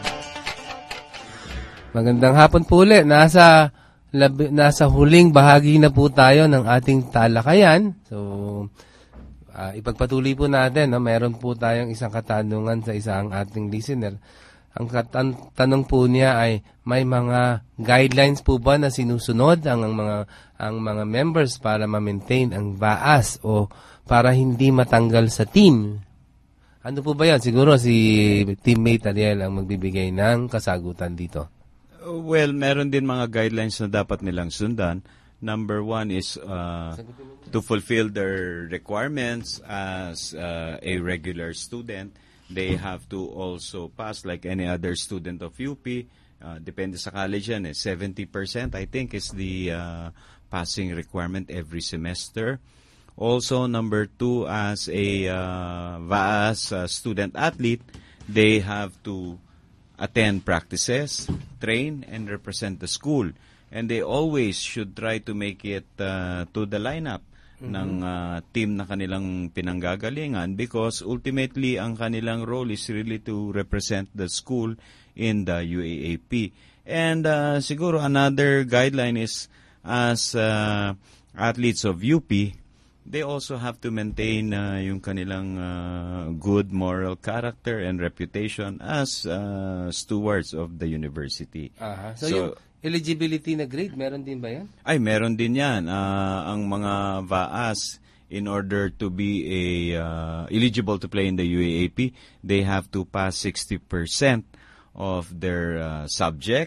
Magandang hapon po ulit. Nasa, labi, nasa huling bahagi na po tayo ng ating talakayan. So, uh, ipagpatuloy po natin. No? Meron po tayong isang katanungan sa isang ating listener. Ang katan- tanong po niya ay, may mga guidelines po ba na sinusunod ang, ang mga ang mga members para ma-maintain ang B A S o para hindi matanggal sa team? Ano po ba yan? Siguro si teammate Ariel ang magbibigay ng kasagutan dito. Well, meron din mga guidelines na dapat nilang sundan. Number one is uh, to fulfill their requirements as uh, a regular student. They have to also pass like any other student of U P. Uh, depende sa college yan eh. seventy percent I think is the uh, passing requirement every semester. Also, number two, as a uh, V A S uh, student athlete, they have to attend practices, train, and represent the school. And they always should try to make it uh, to the lineup mm-hmm. ng uh, team na kanilang pinanggagalingan because ultimately ang kanilang role is really to represent the school in the U A A P. And uh, siguro another guideline is as uh, athletes of U P, they also have to maintain uh, yung kanilang uh, good moral character and reputation as uh, stewards of the university. Aha. So, so yung eligibility na grade, meron din ba yan? Ay, meron din yan. Uh, ang mga V A S, in order to be a uh, eligible to play in the U A A P, they have to pass sixty percent of their uh, subjects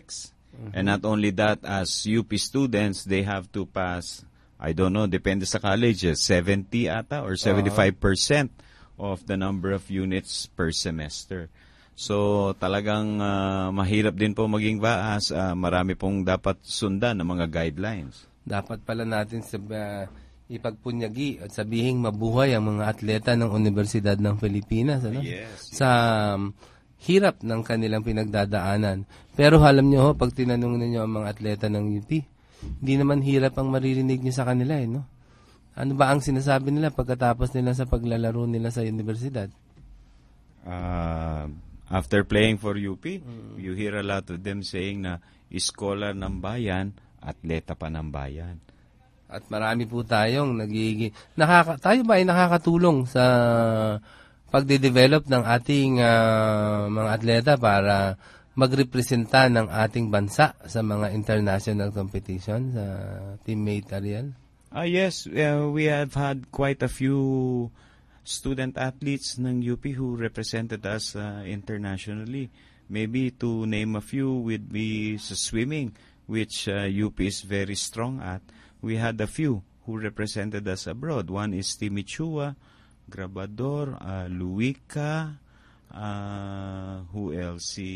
Mm-hmm. And not only that, as U P students, they have to pass, I don't know, depende sa college, eh, seventy ata or seventy-five percent of the number of units per semester. So talagang uh, mahirap din po maging V A S. Uh, marami pong dapat sundan ng mga guidelines. Dapat pala natin sa, uh, ipagpunyagi at sabihing mabuhay ang mga atleta ng Universidad ng Pilipinas. Ano? Yes, yes. Sa um, hirap ng kanilang pinagdadaanan. Pero alam nyo ho, pag tinanong ninyo ang mga atleta ng U P, hindi naman hirap ang maririnig nyo sa kanila. Eh, no? Ano ba ang sinasabi nila pagkatapos nila sa paglalaro nila sa universidad? Uh, after playing for U P, mm. you hear a lot of them saying na scholar ng bayan, atleta pa ng bayan. At marami po tayong nagiging... Nakaka, tayo ba ay nakakatulong sa pagde-develop ng ating uh, mga atleta para magrepresenta ng ating bansa sa mga international competition sa teammate Ariel? Ah, yes, uh, we have had quite a few student athletes ng U P who represented us uh, internationally. Maybe to name a few would be sa swimming, which uh, U P is very strong at. We had a few who represented us abroad. One is Timmy Chua, Grabador, uh, Luica, uh, who else? Si...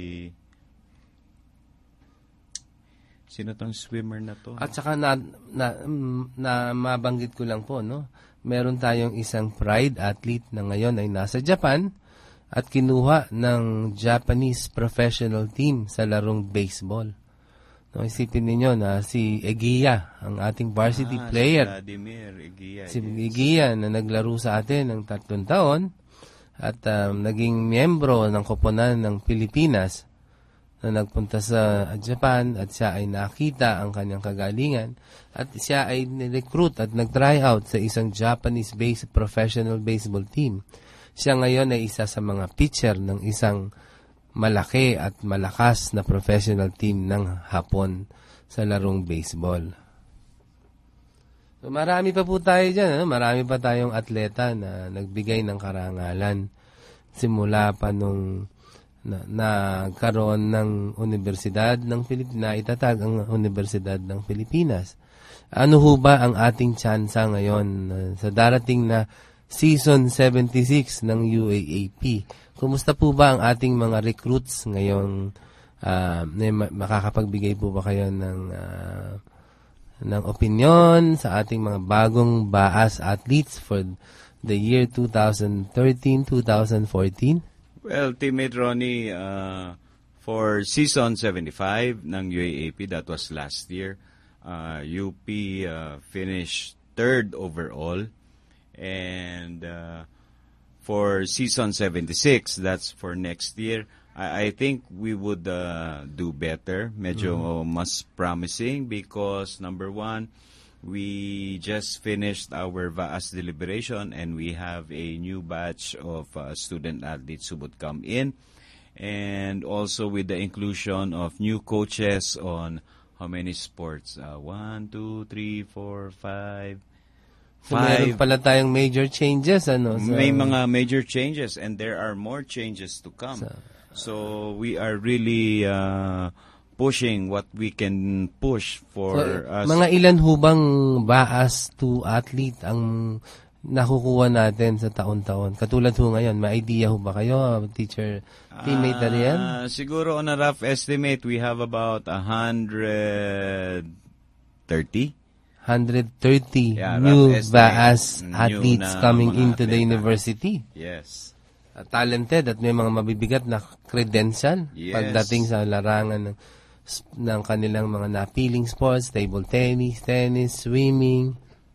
Sino tong swimmer na to? At saka na, na, na mabanggit ko lang po, no? Meron tayong isang pride athlete na ngayon ay nasa Japan at kinuha ng Japanese professional team sa larong baseball. No, isipin ninyo na si Egiya, ang ating varsity ah, player. Si Vladimir Egiya. Si yes. Egiya na naglaro sa atin ng tatlong taon at um, naging miyembro ng koponan ng Pilipinas na nagpunta sa Japan at siya ay nakita ang kanyang kagalingan at siya ay nirecruit at nag-try out sa isang Japanese-based professional baseball team. Siya ngayon ay isa sa mga pitcher ng isang malaki at malakas na professional team ng Hapon sa larong baseball. So, marami pa po tayo dyan. Ano? Marami pa tayong atleta na nagbigay ng karangalan simula pa nung na nagkaroon ng Universidad ng Pilipinas, itatag ang Universidad ng Pilipinas. Ano ho ba ang ating tsansa ngayon uh, sa darating na Season seventy-six ng U A A P? Kumusta po ba ang ating mga recruits ngayon? Uh, makakapagbigay po ba kayo ng uh, ng opinion sa ating mga bagong B A S athletes for the year twenty thirteen to twenty fourteen? Well, teammate Ronnie, uh, for season seventy-five ng U A A P, that was last year, uh, U P uh, finished third overall. And uh, for season seventy-six, that's for next year, I, I think we would uh, do better. Medyo mm-hmm. mas promising because, number one, we just finished our V A S deliberation and we have a new batch of uh, student athletes who would come in. And also with the inclusion of new coaches on how many sports? Uh, one, two, three, four, five, so five. Meron pala tayong major changes. Ano, so... May mga major changes and there are more changes to come. So, so we are really... Uh, pushing what we can push for so, us. Mga ilan hubang B A S two athlete ang nakukuha natin sa taon-taon? Katulad ho ngayon, may idea ho ba kayo, teacher, teammate uh, Ariel? Siguro on a rough estimate, we have about one hundred thirty. one hundred thirty yeah, new B A S new athletes coming into atleta. the university. Yes. Uh, talented at may mga mabibigat na credential yes. pagdating sa larangan ng ng kanilang mga napiling sports, table tennis, tennis, swimming.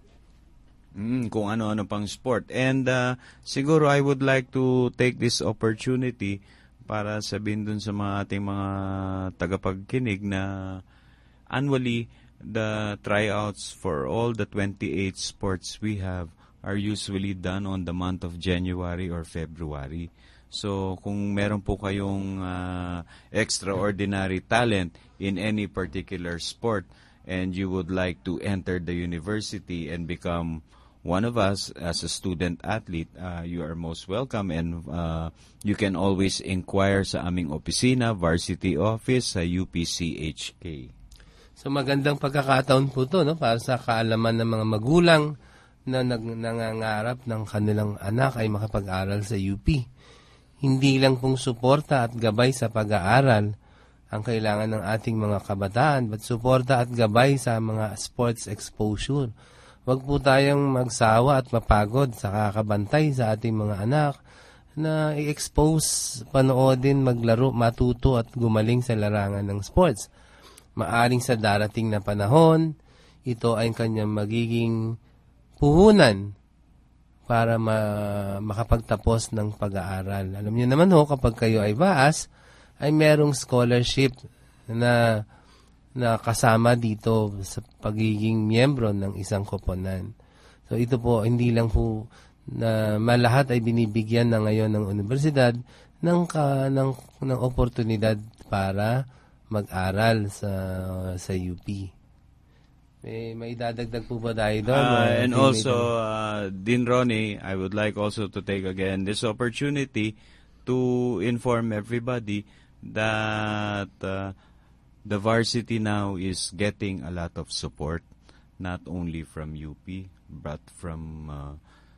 Mm, kung ano-ano pang sport. And uh, siguro I would like to take this opportunity para sabihin dun sa mga ating mga tagapagkinig na annually the tryouts for all the twenty-eight sports we have are usually done on the month of January or February. So, kung meron po kayong uh, extraordinary talent in any particular sport and you would like to enter the university and become one of us as a student athlete, uh, you are most welcome, and uh, you can always inquire sa aming opisina, varsity office sa U P C H K. So magandang pagkakataon po to, no, para sa kaalaman ng mga magulang na nag, nangangarap ng kanilang anak ay makapag-aral sa U P. Hindi lang pong suporta at gabay sa pag-aaral ang kailangan ng ating mga kabataan, but suporta at gabay sa mga sports exposure. Huwag po tayong magsawa at mapagod sa kakabantay sa ating mga anak na i-expose, panoodin, maglaro, matuto at gumaling sa larangan ng sports. Maaring sa darating na panahon, ito ay kanyang magiging puhunan para ma- makapagtapos ng pag-aaral. Alam niyo naman ho, kapag kayo ay vaas, ay merong scholarship na na kasama dito sa pagiging miyembro ng isang koponan. So ito po, hindi lang po na malahat ay binibigyan na ngayon ng universidad ng, ka, ng, ng oportunidad para mag-aral sa sa U P. May, may dadagdag po ba tayo doon? Uh, and also, uh, Dean Ronnie, I would like also to take again this opportunity to inform everybody that uh, the varsity now is getting a lot of support, not only from U P, but from uh,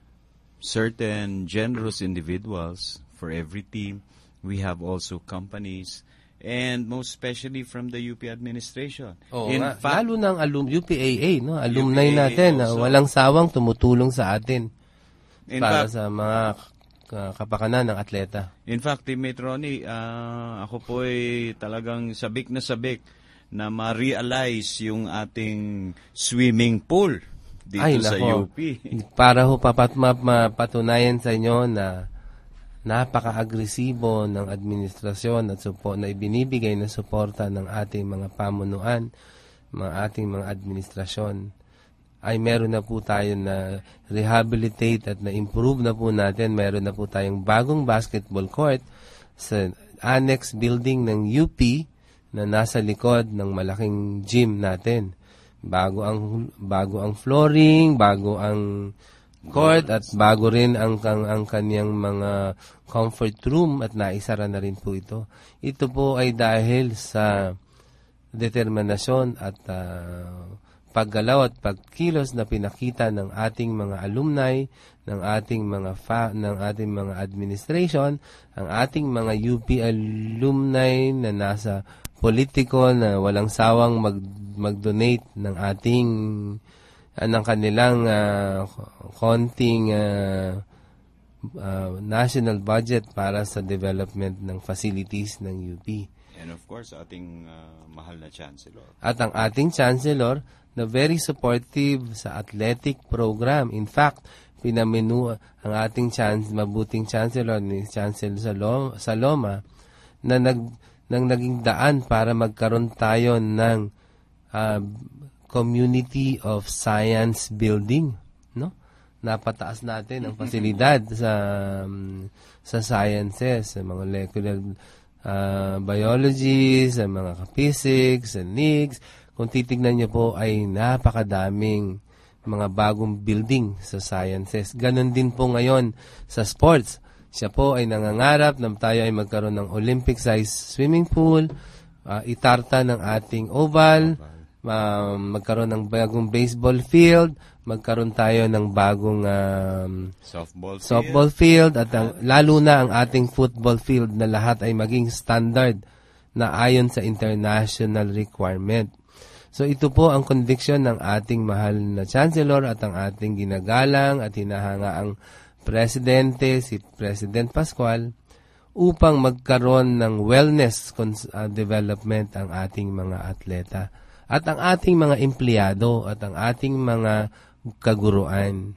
certain generous individuals for every team. We have also companies, and most especially from the U P administration. Oh, In nga, fact, lalo ng alum, U P A A, no? Alumni U P A A natin na also. walang sawang tumutulong sa atin In para fact, sa mga uh, kapakanan ng atleta. In fact, Teammate Ronnie, uh, ako po ay talagang sabik na sabik na ma-realize yung ating swimming pool dito Ay, sa nako. U P. Para ho papat mapatunayan sa inyo na napaka-agresibo ng administrasyon at supo na ibinibigay na suporta ng ating mga pamunuan, mga ating mga administrasyon, ay meron na po tayo na rehabilitate at na-improve na po natin. Meron na po tayong bagong basketball court sa annex building ng U P na nasa likod ng malaking gym natin. Bago ang bago ang flooring, bago ang court at bago rin ang ang, ang kaniyang mga comfort room at naisara na rin po ito. Ito po ay dahil sa determinasyon at uh, paggalaw at pagkilos na pinakita ng ating mga alumni, ng ating mga fa- ng ating mga administration, ang ating mga U P alumni na nasa politiko na walang sawang mag mag-donate ng ating uh, ng kanilang uh, konting uh, uh, national budget para sa development ng facilities ng U P. And of course, ating uh, mahal na Chancellor. At ang ating Chancellor na very supportive sa athletic program. In fact, pinamenu ang ating chance, mabuting Chancellor ni Chancellor Saloma, Saloma na nag, nang naging daan para magkaroon tayo ng uh, Community of Science Building, no? Napataas natin ang pasilidad sa um, sa sciences, sa mga molecular uh, biology, sa mga physics, sa N I G S. Kung titignan niyo po ay napakadaming mga bagong building sa sciences. Ganon din po ngayon sa sports. Siya po ay nangangarap na tayo ay magkaroon ng Olympic-sized swimming pool, uh, itarta ng ating oval, uh, magkaroon ng bagong baseball field, magkaroon tayo ng bagong um, softball, softball field, at ang, lalo na ang ating football field na lahat ay maging standard na ayon sa international requirement. So ito po ang conviction ng ating mahal na Chancellor at ang ating ginagalang at hinahanga ang Presidente, si President Pascual, upang magkaroon ng wellness uh, development ang ating mga atleta at ang ating mga empleyado at ang ating mga kaguruan.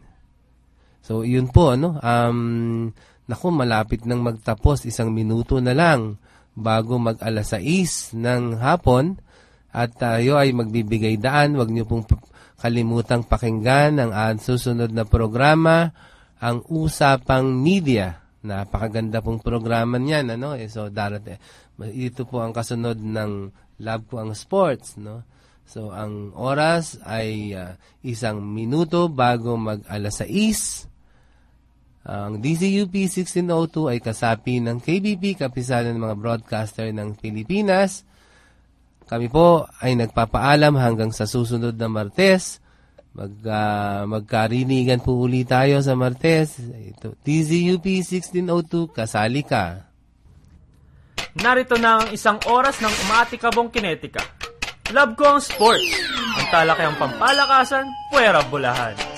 So yun po, ano, um, naku, malapit nang magtapos, isang minuto na lang bago mag alas sais ng hapon. At tayo ay magbibigay daan. Huwag niyo pong kalimutang pakinggan ang uh, susunod na programa, ang Usapang Media. Napakaganda pong programa niyan, ano? Eh, so, darat, eh, ito po ang kasunod ng Love Ko Ang Sports, no? So, ang oras ay uh, isang minuto bago mag alas sais. Ang D Z U P sixteen oh two ay kasapi ng K B P, Kapisanan ng mga Broadcaster ng Pilipinas. Kami po ay nagpapaalam hanggang sa susunod na Martes. Mag, uh, magkarinigan po uli tayo sa Martes. Ito, D Z U P sixteen oh two, kasali ka. Narito na ang isang oras ng umatikabong kinetika. Love ko ang sports. Ang talakayang pampalakasan, puwera bulahan.